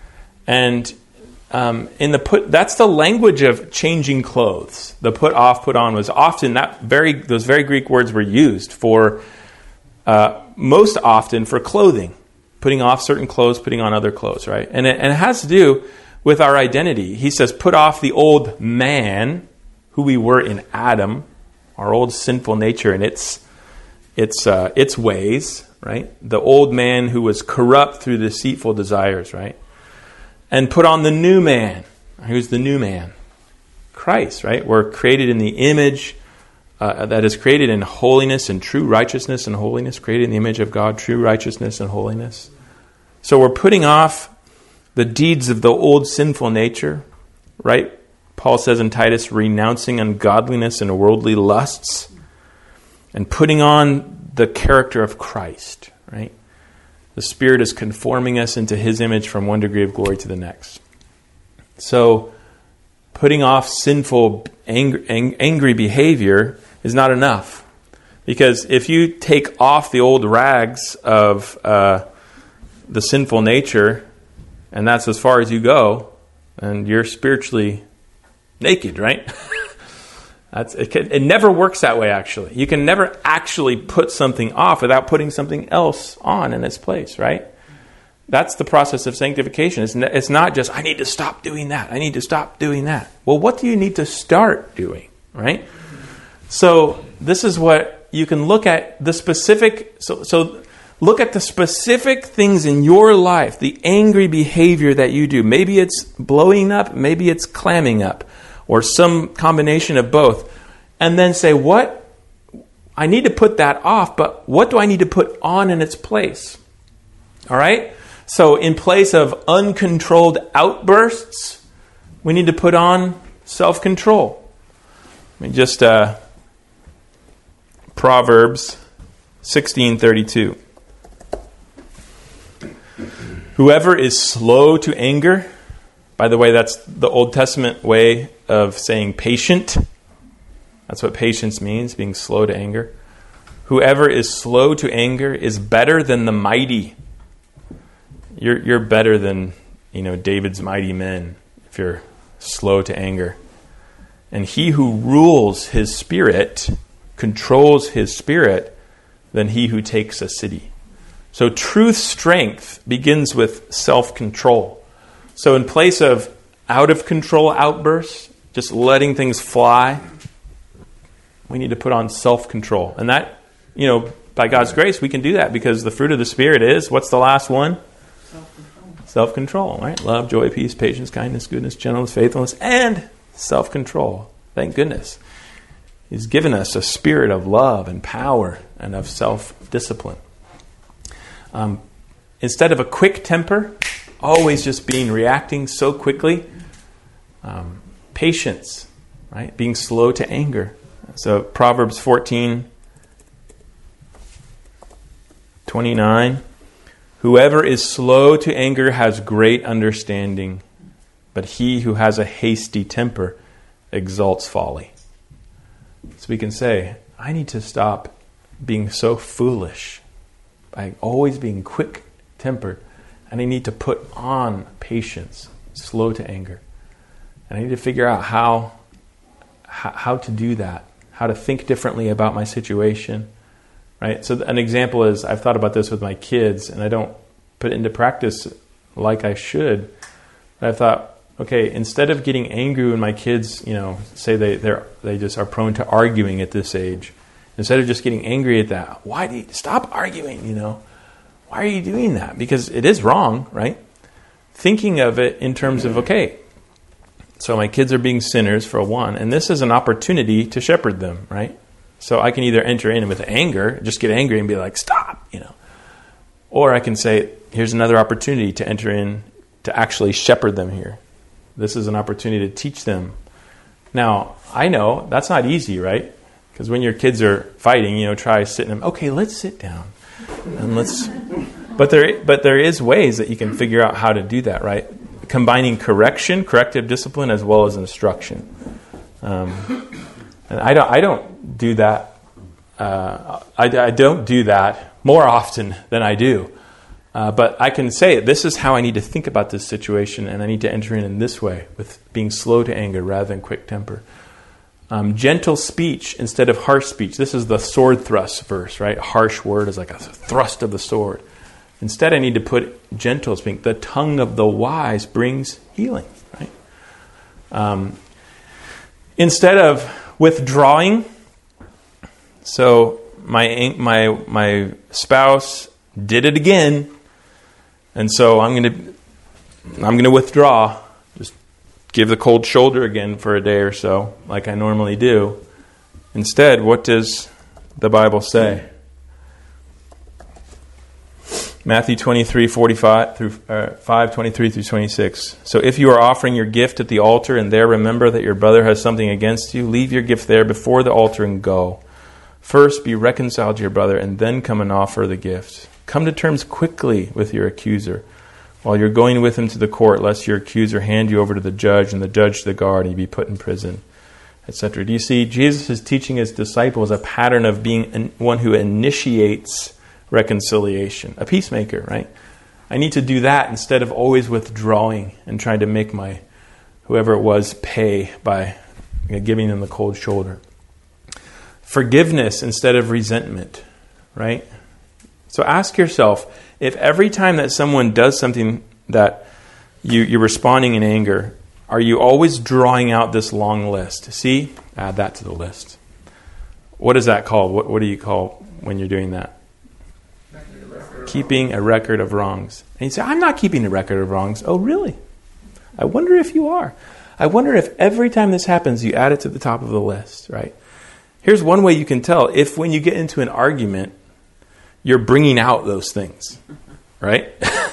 [SPEAKER 1] And um, in the put, that's the language of changing clothes. The put off, put on was often that very those very Greek words were used for uh, most often for clothing, putting off certain clothes, putting on other clothes, right? And it, and it has to do with our identity. He says, put off the old man, who we were in Adam, our old sinful nature and its its uh, its ways, right? The old man who was corrupt through deceitful desires, right? And put on the new man. Who's the new man? Christ, right? We're created in the image uh, that is created in holiness and true righteousness and holiness, created in the image of God, true righteousness and holiness. So we're putting off the deeds of the old sinful nature, right? Paul says in Titus, renouncing ungodliness and worldly lusts, and putting on the character of Christ, right? The Spirit is conforming us into His image from one degree of glory to the next. So, putting off sinful, angry, angry behavior is not enough. Because if you take off the old rags of uh, the sinful nature, and that's as far as you go, and you're spiritually naked, right? That's it, can, it never works that way, actually. You can never actually put something off without putting something else on in its place, right? That's the process of sanctification. It's, ne- it's not just, I need to stop doing that. I need to stop doing that. Well, what do you need to start doing, right? So this is what you can look at the specific, so, so look at the specific things in your life, the angry behavior that you do. Maybe it's blowing up, maybe it's clamming up, or some combination of both. And then say, what? I need to put that off, but what do I need to put on in its place? All right? So in place of uncontrolled outbursts, we need to put on self-control. I mean, just uh, Proverbs sixteen thirty-two. Whoever is slow to anger, by the way, that's the Old Testament way of saying patient. That's what patience means, being slow to anger. Whoever is slow to anger is better than the mighty. You're you're better than, you know, David's mighty men if you're slow to anger. And he who rules his spirit, controls his spirit, than he who takes a city. So truth strength begins with self-control. So in place of out-of-control outbursts, just letting things fly, we need to put on self-control. And that, you know, by God's grace, we can do that because the fruit of the Spirit is, what's the last one? Self-control. Self-control, right? Love, joy, peace, patience, kindness, goodness, gentleness, faithfulness, and self-control. Thank goodness. He's given us a spirit of love and power and of self-discipline. Um, instead of a quick temper, always just being reacting so quickly, um, patience, right? Being slow to anger. So Proverbs fourteen twenty-nine. Whoever is slow to anger has great understanding, but he who has a hasty temper exalts folly. So we can say, I need to stop being so foolish by always being quick-tempered, and I need to put on patience, slow to anger. And I need to figure out how, how, how to do that, how to think differently about my situation, right? So an example is, I've thought about this with my kids, and I don't put it into practice like I should. But I thought, okay, instead of getting angry when my kids, you know, say they they're they just are prone to arguing at this age, instead of just getting angry at that, why do you stop arguing? You know, why are you doing that? Because it is wrong, right? Thinking of it in terms of, okay, so my kids are being sinners for one, and this is an opportunity to shepherd them, right? So I can either enter in with anger, just get angry and be like, stop, you know. Or I can say, here's another opportunity to enter in, to actually shepherd them here. This is an opportunity to teach them. Now, I know that's not easy, right? Because when your kids are fighting, you know, try sitting them, okay, let's sit down. And let's, but there, but there is ways that you can figure out how to do that, right? Combining correction, corrective discipline, as well as instruction. Um, and I don't, I don't do that uh, I, I don't do that more often than I do. Uh, but I can say, this is how I need to think about this situation, and I need to enter in in this way, with being slow to anger rather than quick temper. Um, gentle speech instead of harsh speech. This is the sword thrust verse, right? A harsh word is like a thrust of the sword. Instead, I need to put gentle speech. The tongue of the wise brings healing, right? Um, instead of withdrawing, so my my my spouse did it again, and so I'm going to I'm going to withdraw. Just give the cold shoulder again for a day or so, like I normally do. Instead, what does the Bible say? Matthew twenty-three, forty-five through uh, five, twenty-three through twenty-six. So if you are offering your gift at the altar and there remember that your brother has something against you, leave your gift there before the altar and go. First be reconciled to your brother and then come and offer the gift. Come to terms quickly with your accuser while you're going with him to the court, lest your accuser hand you over to the judge and the judge to the guard and you be put in prison, et cetera. Do you see? Jesus is teaching his disciples a pattern of being one who initiates reconciliation, a peacemaker, right? I need to do that instead of always withdrawing and trying to make my whoever it was pay by you know, giving them the cold shoulder. Forgiveness instead of resentment, right? So ask yourself, if every time that someone does something that you, you're responding in anger, are you always drawing out this long list? See? Add that to the list. What is that called? What, what do you call when you're doing that? Keeping a record of wrongs. And you say, I'm not keeping a record of wrongs. Oh, really? I wonder if you are. I wonder if every time this happens, you add it to the top of the list, right? Here's one way you can tell. If when you get into an argument, you're bringing out those things, right?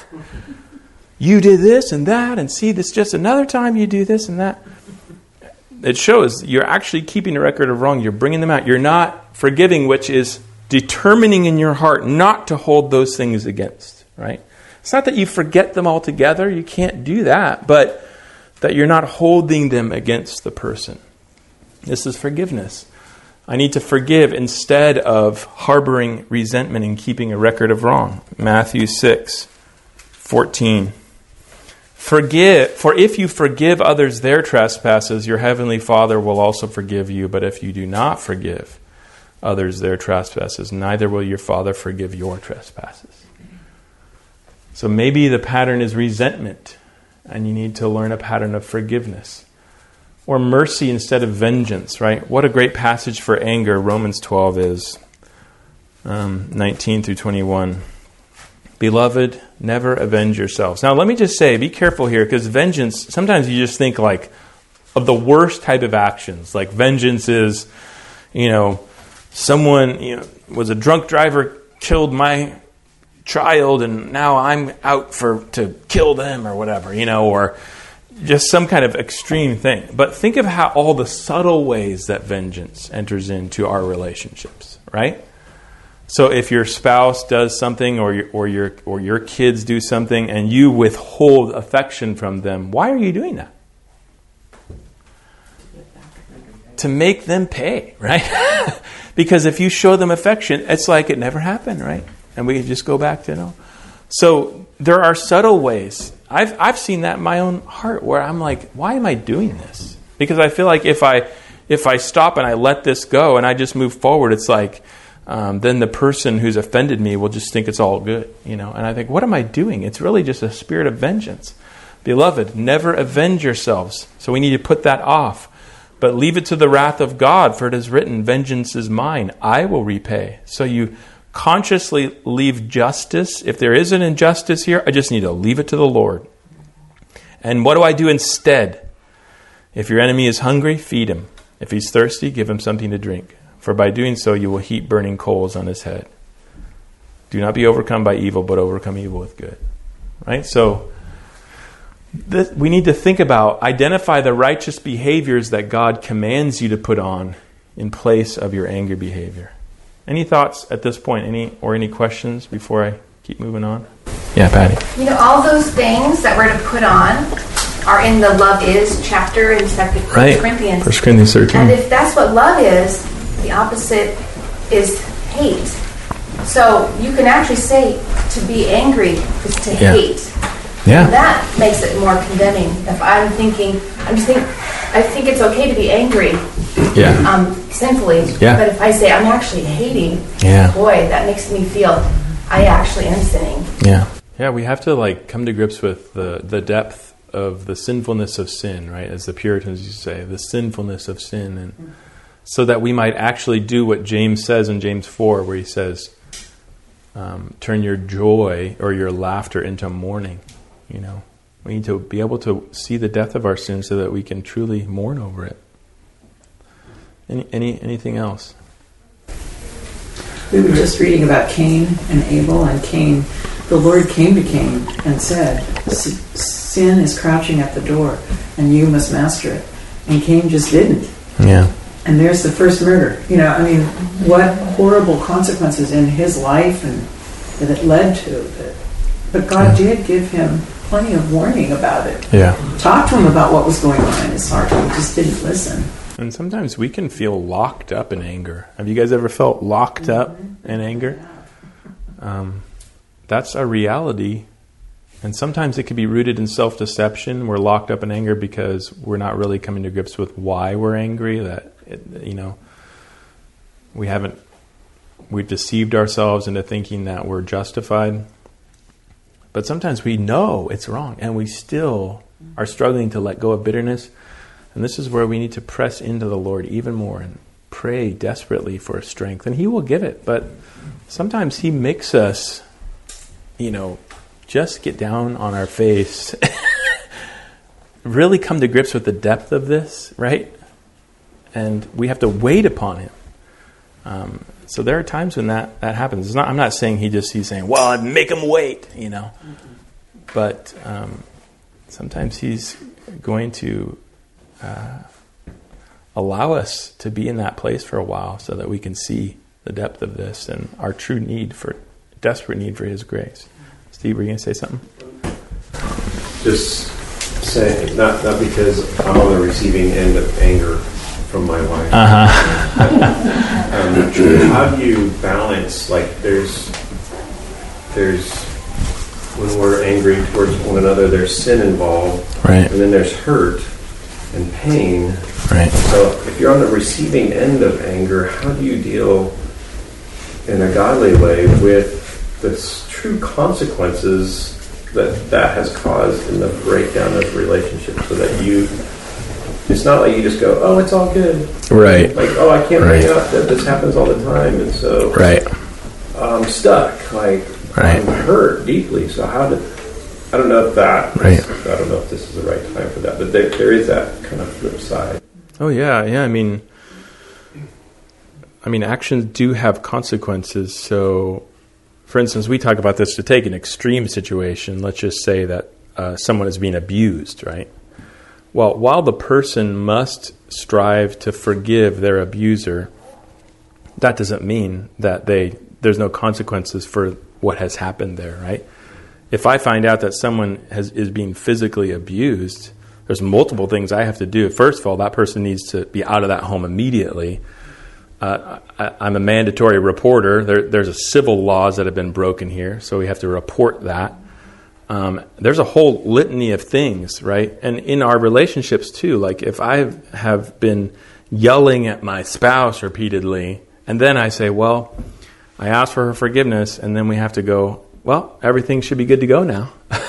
[SPEAKER 1] You did this and that, and see, this just another time you do this and that. It shows you're actually keeping a record of wrong. You're bringing them out. You're not forgiving, which is determining in your heart not to hold those things against, right? It's not that you forget them altogether. You can't do that, but that you're not holding them against the person. This is forgiveness. I need to forgive instead of harboring resentment and keeping a record of wrong. Matthew six, fourteen. Forgive, for if you forgive others their trespasses, your heavenly Father will also forgive you. But if you do not forgive others their trespasses, neither will your Father forgive your trespasses. So maybe the pattern is resentment, and you need to learn a pattern of forgiveness. Or mercy instead of vengeance, right? What a great passage for anger Romans twelve is. Um, nineteen through twenty-one. Beloved, never avenge yourselves. Now let me just say, be careful here, because vengeance, sometimes you just think like of the worst type of actions. Like vengeance is, you know, someone you know was a drunk driver, killed my child, and now I'm out for to kill them or whatever, you know, or just some kind of extreme thing. But think of how all the subtle ways that vengeance enters into our relationships, right? So if your spouse does something, or your, or your or your kids do something, and you withhold affection from them, why are you doing that? To make them pay, right? Because if you show them affection, it's like it never happened, right? And we just go back to you know. So there are subtle ways. I've I've seen that in my own heart where I'm like, why am I doing this? Because I feel like if I if I stop and I let this go and I just move forward, it's like um, then the person who's offended me will just think it's all good, you know. And I think, what am I doing? It's really just a spirit of vengeance. Beloved, never avenge yourselves. So we need to put that off. But leave it to the wrath of God, for it is written, vengeance is mine, I will repay. So you consciously leave justice. If there is an injustice here, I just need to leave it to the Lord. And what do I do instead? If your enemy is hungry, feed him. If he's thirsty, give him something to drink. For by doing so, you will heap burning coals on his head. Do not be overcome by evil, but overcome evil with good. Right? So this, we need to think about, identify the righteous behaviors that God commands you to put on in place of your anger behavior. Any thoughts at this point? Any or any questions before I keep moving on? Yeah, Patty.
[SPEAKER 6] You know, all those things that we're to put on are in the Love Is chapter in Second
[SPEAKER 1] right.
[SPEAKER 6] Corinthians.
[SPEAKER 1] First Corinthians thirteen.
[SPEAKER 6] And if that's what love is, the opposite is hate. So you can actually say to be angry is to
[SPEAKER 1] Yeah.
[SPEAKER 6] hate.
[SPEAKER 1] Yeah.
[SPEAKER 6] And that makes it more condemning. If I'm thinking, I'm just thinking, I think it's okay to be angry,
[SPEAKER 1] Yeah.
[SPEAKER 6] um, sinfully.
[SPEAKER 1] Yeah.
[SPEAKER 6] But if I say I'm actually hating,
[SPEAKER 1] Yeah.
[SPEAKER 6] boy, that makes me feel I actually am sinning.
[SPEAKER 1] Yeah. Yeah, we have to like come to grips with the, the depth of the sinfulness of sin, right? As the Puritans used to say, the sinfulness of sin, and so that we might actually do what James says in James four, where he says, um, turn your joy or your laughter into mourning. You know, we need to be able to see the depth of our sin so that we can truly mourn over it. Any, any anything else?
[SPEAKER 5] We were just reading about Cain and Abel, and Cain, the Lord came to Cain and said, sin is crouching at the door, and you must master it. And Cain just didn't.
[SPEAKER 1] Yeah.
[SPEAKER 5] And there's the first murder. You know, I mean, what horrible consequences in his life and that it led to. But God
[SPEAKER 1] Yeah.
[SPEAKER 5] did give him plenty of warning about it.
[SPEAKER 1] Yeah.
[SPEAKER 5] Talk to him about what was going on in his heart. He just didn't listen.
[SPEAKER 1] And sometimes we can feel locked up in anger. Have you guys ever felt locked up in anger? Um, that's a reality. And sometimes it can be rooted in self-deception. We're locked up in anger because we're not really coming to grips with why we're angry. That, it, you know, we haven't, we've deceived ourselves into thinking that we're justified. But sometimes we know it's wrong and we still are struggling to let go of bitterness. And this is where we need to press into the Lord even more and pray desperately for strength. And He will give it. But sometimes He makes us, you know, just get down on our face, really come to grips with the depth of this, right? And we have to wait upon Him. Um, so there are times when that, that happens. It's not, I'm not saying He just, He's saying, well, I'd make Him wait, you know. But um, sometimes He's going to uh, allow us to be in that place for a while so that we can see the depth of this and our true need for, desperate need for His grace. Steve, were you going to say something?
[SPEAKER 4] Just saying, not not because I'm on the receiving end of anger from my wife.
[SPEAKER 1] Uh-huh.
[SPEAKER 4] um, how do you balance, like, there's, there's, when we're angry towards one another, there's sin involved.
[SPEAKER 1] Right.
[SPEAKER 4] And then there's hurt and pain.
[SPEAKER 1] Right.
[SPEAKER 4] So if you're on the receiving end of anger, how do you deal in a godly way with the true consequences that that has caused in the breakdown of relationships, so that you, it's not like you just go, oh, it's all good.
[SPEAKER 1] Right.
[SPEAKER 4] Like, oh, I can't
[SPEAKER 1] Right.
[SPEAKER 4] hang out, that this happens all the time, and so
[SPEAKER 1] Right.
[SPEAKER 4] I'm stuck. Like,
[SPEAKER 1] Right.
[SPEAKER 4] I'm hurt deeply. So how did, I don't know if that,
[SPEAKER 1] Right.
[SPEAKER 4] I don't know if this is the right time for that, but there, there is that kind of flip side.
[SPEAKER 1] Oh, yeah, yeah. I mean, I mean, actions do have consequences. So, for instance, we talk about this to take an extreme situation. Let's just say that uh, someone is being abused, right? Well, while the person must strive to forgive their abuser, that doesn't mean that they there's no consequences for what has happened there, right? If I find out that someone has, is being physically abused, there's multiple things I have to do. First of all, that person needs to be out of that home immediately. Uh, I, I'm a mandatory reporter. There, there's a civil laws that have been broken here, so we have to report that. Um, there's a whole litany of things, right? And in our relationships too, like if I have been yelling at my spouse repeatedly, and then I say, well, I asked for her forgiveness, and then we have to go, well, everything should be good to go now.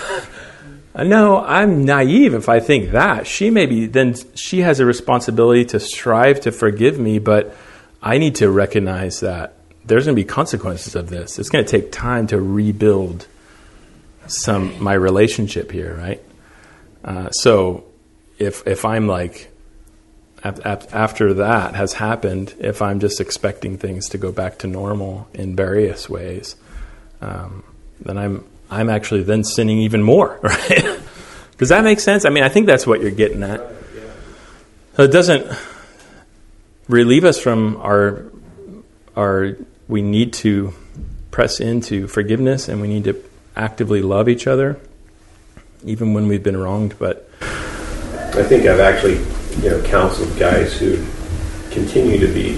[SPEAKER 1] No, I'm naive if I think that. She maybe, then she has a responsibility to strive to forgive me, but I need to recognize that there's going to be consequences of this. It's going to take time to rebuild some my relationship here, right? Uh, so if if I'm like, ap- ap- after that has happened, if I'm just expecting things to go back to normal in various ways, um, then I'm I'm actually then sinning even more, right? Does that make sense? I mean, I think that's what you're getting at. So it doesn't relieve us from our our. We need to press into forgiveness, and we need to actively love each other, even when we've been wronged. But
[SPEAKER 4] I think I've actually, you know, counseled guys who continue to be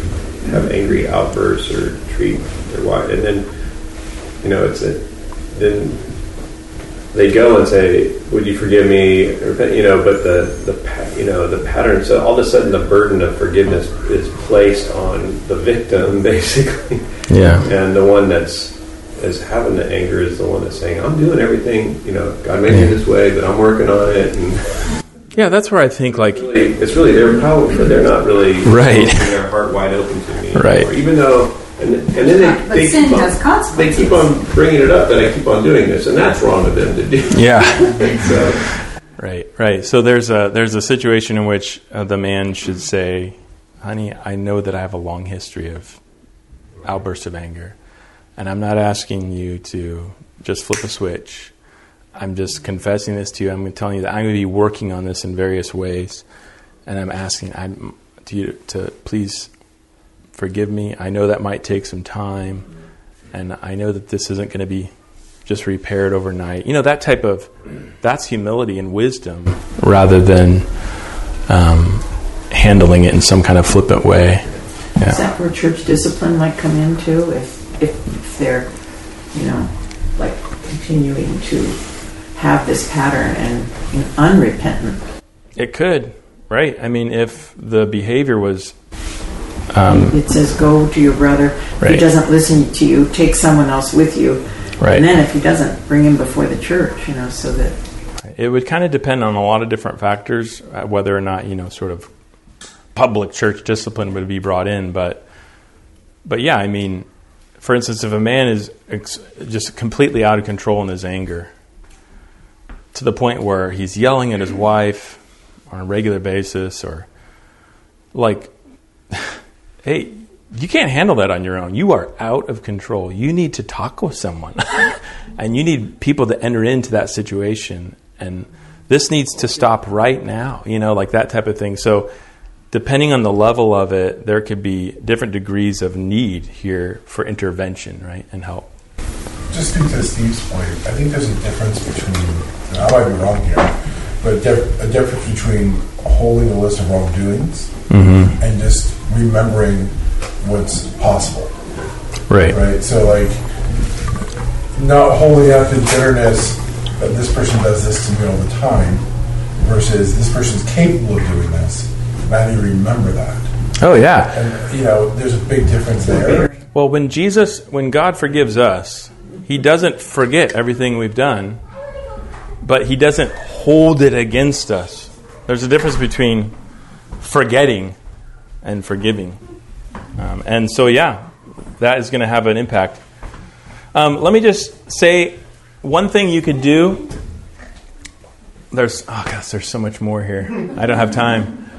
[SPEAKER 4] have angry outbursts or treat their wife, and then you know it's a, then they go and say, "Would you forgive me?" Or, you know, but the the you know the pattern. So all of a sudden, the burden of forgiveness is placed on the victim, basically.
[SPEAKER 1] Yeah.
[SPEAKER 4] And the one that's is having the anger is the one that's saying, "I'm doing everything. You know, God made me this way, but I'm working on it." And
[SPEAKER 1] yeah, that's where I think like
[SPEAKER 4] really, it's really their power, but they're not really
[SPEAKER 1] right.
[SPEAKER 4] opening their heart wide open to me.
[SPEAKER 1] Right.
[SPEAKER 4] Anymore. Even though. And, and then they,
[SPEAKER 2] But
[SPEAKER 4] they,
[SPEAKER 2] sin
[SPEAKER 4] keep on,
[SPEAKER 2] has consequences.
[SPEAKER 4] they keep on bringing it up, and I keep on doing this, and that's wrong of them to do.
[SPEAKER 1] Yeah.
[SPEAKER 4] So,
[SPEAKER 1] Right, right. So there's a there's a situation in which uh, the man should say, "Honey, I know that I have a long history of outbursts of anger, and I'm not asking you to just flip a switch. I'm just confessing this to you. I'm telling you that I'm going to be working on this in various ways, and I'm asking I'm to you to please forgive me. I know that might take some time, and I know that this isn't going to be just repaired overnight." You know, that type of, that's humility and wisdom rather than um, handling it in some kind of flippant way. Yeah.
[SPEAKER 5] Is that where church discipline might come in too? If, if, if they're, you know, like continuing to have this pattern and you know, unrepentant.
[SPEAKER 1] It could, right? I mean, if the behavior was... Um,
[SPEAKER 5] it says, go to your brother. If
[SPEAKER 1] right.
[SPEAKER 5] he doesn't listen to you, take someone else with you.
[SPEAKER 1] Right.
[SPEAKER 5] And then if he doesn't, bring him before the church, you know, so that...
[SPEAKER 1] It would kind of depend on a lot of different factors, uh, whether or not, you know, sort of public church discipline would be brought in. But, but yeah, I mean, for instance, if a man is ex- just completely out of control in his anger, to the point where he's yelling at his wife on a regular basis, or like... Hey, you can't handle that on your own. You are out of control. You need to talk with someone. And you need people to enter into that situation. And this needs to stop right now, you know, like that type of thing. So depending on the level of it, there could be different degrees of need here for intervention, right, and help.
[SPEAKER 7] Just to, to Steve's point, I think there's a difference between, and I might be wrong here, but a, dif- a difference between holding a list of wrongdoings mm-hmm. and just remembering what's possible.
[SPEAKER 1] Right.
[SPEAKER 7] Right. So, like, not holding up in bitterness that this person does this to me all the time versus this person's capable of doing this. And I need to remember that.
[SPEAKER 1] Oh, yeah.
[SPEAKER 7] And, you know, there's a big difference there.
[SPEAKER 1] Well, when Jesus, when God forgives us, He doesn't forget everything we've done, but He doesn't hold it against us. There's a difference between forgetting and forgiving. Um, and so, yeah, that is going to have an impact. Um, let me just say one thing you could do. There's, oh gosh, there's so much more here. I don't have time.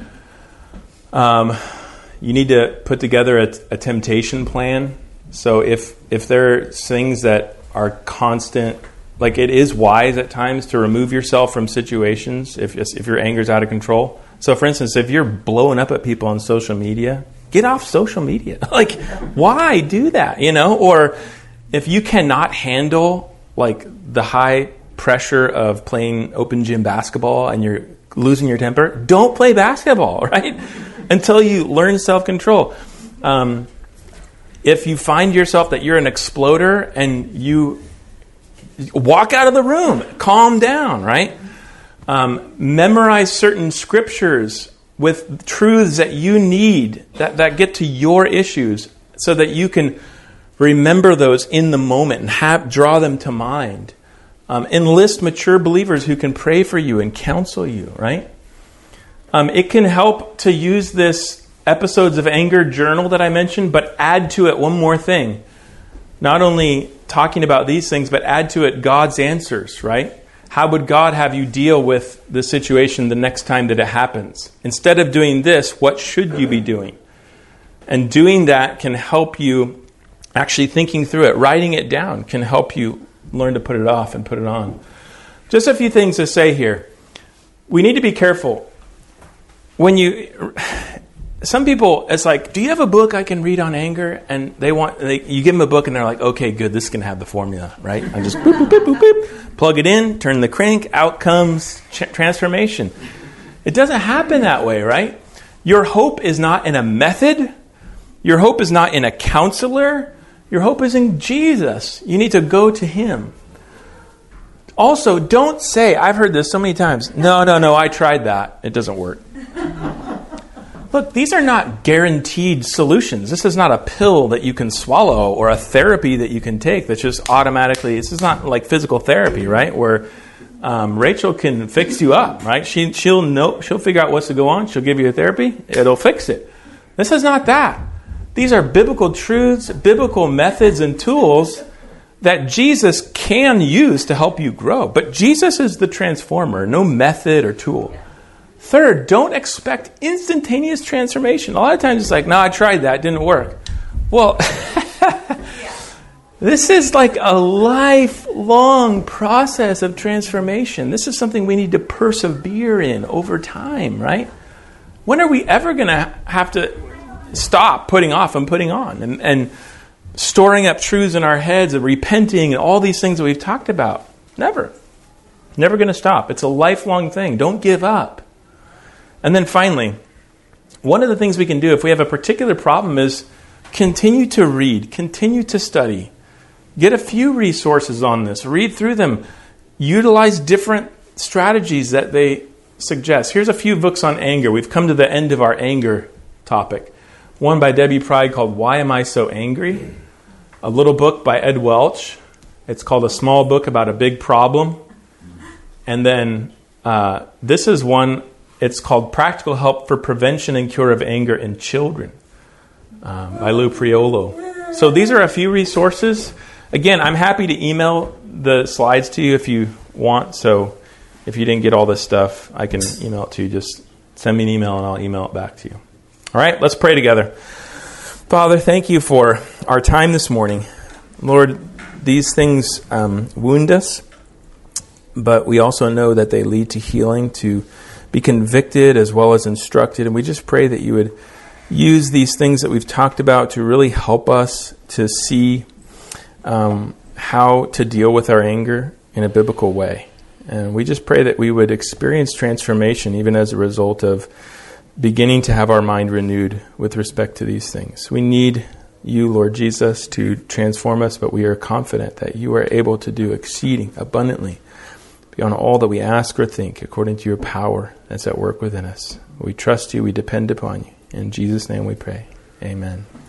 [SPEAKER 1] Um, you need to put together a, a temptation plan. So if if there are things that are constant, like it is wise at times to remove yourself from situations if if your anger is out of control. So, for instance, if you're blowing up at people on social media, get off social media. Like, why do that? You know, or if you cannot handle like the high pressure of playing open gym basketball and you're losing your temper, don't play basketball, right? Until you learn self-control. Um, if you find yourself that you're an exploder and you walk out of the room, calm down, right? Um, memorize certain scriptures with truths that you need, that, that get to your issues, so that you can remember those in the moment and have, draw them to mind. Um, enlist mature believers who can pray for you and counsel you, right? Um, it can help to use this episodes of anger journal that I mentioned, but add to it one more thing. Not only talking about these things, but add to it God's answers, right? How would God have you deal with the situation the next time that it happens? Instead of doing this, what should you be doing? And doing that can help you, actually thinking through it, writing it down can help you learn to put it off and put it on. Just a few things to say here. We need to be careful. When you... Some people, it's like, do you have a book I can read on anger? And they want, they, you give them a book and they're like, okay, good, this can have the formula, right? I just boop, boop, boop, boop, boop, plug it in, turn the crank, out comes ch- transformation. It doesn't happen that way, right? Your hope is not in a method, Your hope is not in a counselor. Your hope is in Jesus. You need to go to him. Also, don't say, I've heard this so many times, no, no, no, I tried that. It doesn't work. Look, these are not guaranteed solutions. This is not a pill that you can swallow or a therapy that you can take that's just automatically, this is not like physical therapy, right? Where um, Rachel can fix you up, right? She, she'll know, she'll figure out what's to go on. She'll give you a therapy. It'll fix it. This is not that. These are biblical truths, biblical methods and tools that Jesus can use to help you grow. But Jesus is the transformer, no method or tool. Third, don't expect instantaneous transformation. A lot of times it's like, no, I tried that, it didn't work. Well, this is like a lifelong process of transformation. This is something we need to persevere in over time, right? When are we ever going to have to stop putting off and putting on and, and storing up truths in our heads and repenting and all these things that we've talked about? Never. Never going to stop. It's a lifelong thing. Don't give up. And then finally, one of the things we can do if we have a particular problem is continue to read, continue to study. Get a few resources on this. Read through them. Utilize different strategies that they suggest. Here's a few books on anger. We've come to the end of our anger topic. One by Debbie Pride called Why Am I So Angry? A little book by Ed Welch. It's called A Small Book About a Big Problem. And then uh, this is one, it's called Practical Help for Prevention and Cure of Anger in Children um, by Lou Priolo. So these are a few resources. Again, I'm happy to email the slides to you if you want. So if you didn't get all this stuff, I can email it to you. Just send me an email and I'll email it back to you. All right, let's pray together. Father, thank you for our time this morning. Lord, these things um, wound us, but we also know that they lead to healing, to be convicted as well as instructed. And we just pray that you would use these things that we've talked about to really help us to see um, how to deal with our anger in a biblical way. And we just pray that we would experience transformation even as a result of beginning to have our mind renewed with respect to these things. We need you, Lord Jesus, to transform us, but we are confident that you are able to do exceeding abundantly beyond all that we ask or think, according to your power that's at work within us. We trust you, we depend upon you. In Jesus' name we pray. Amen.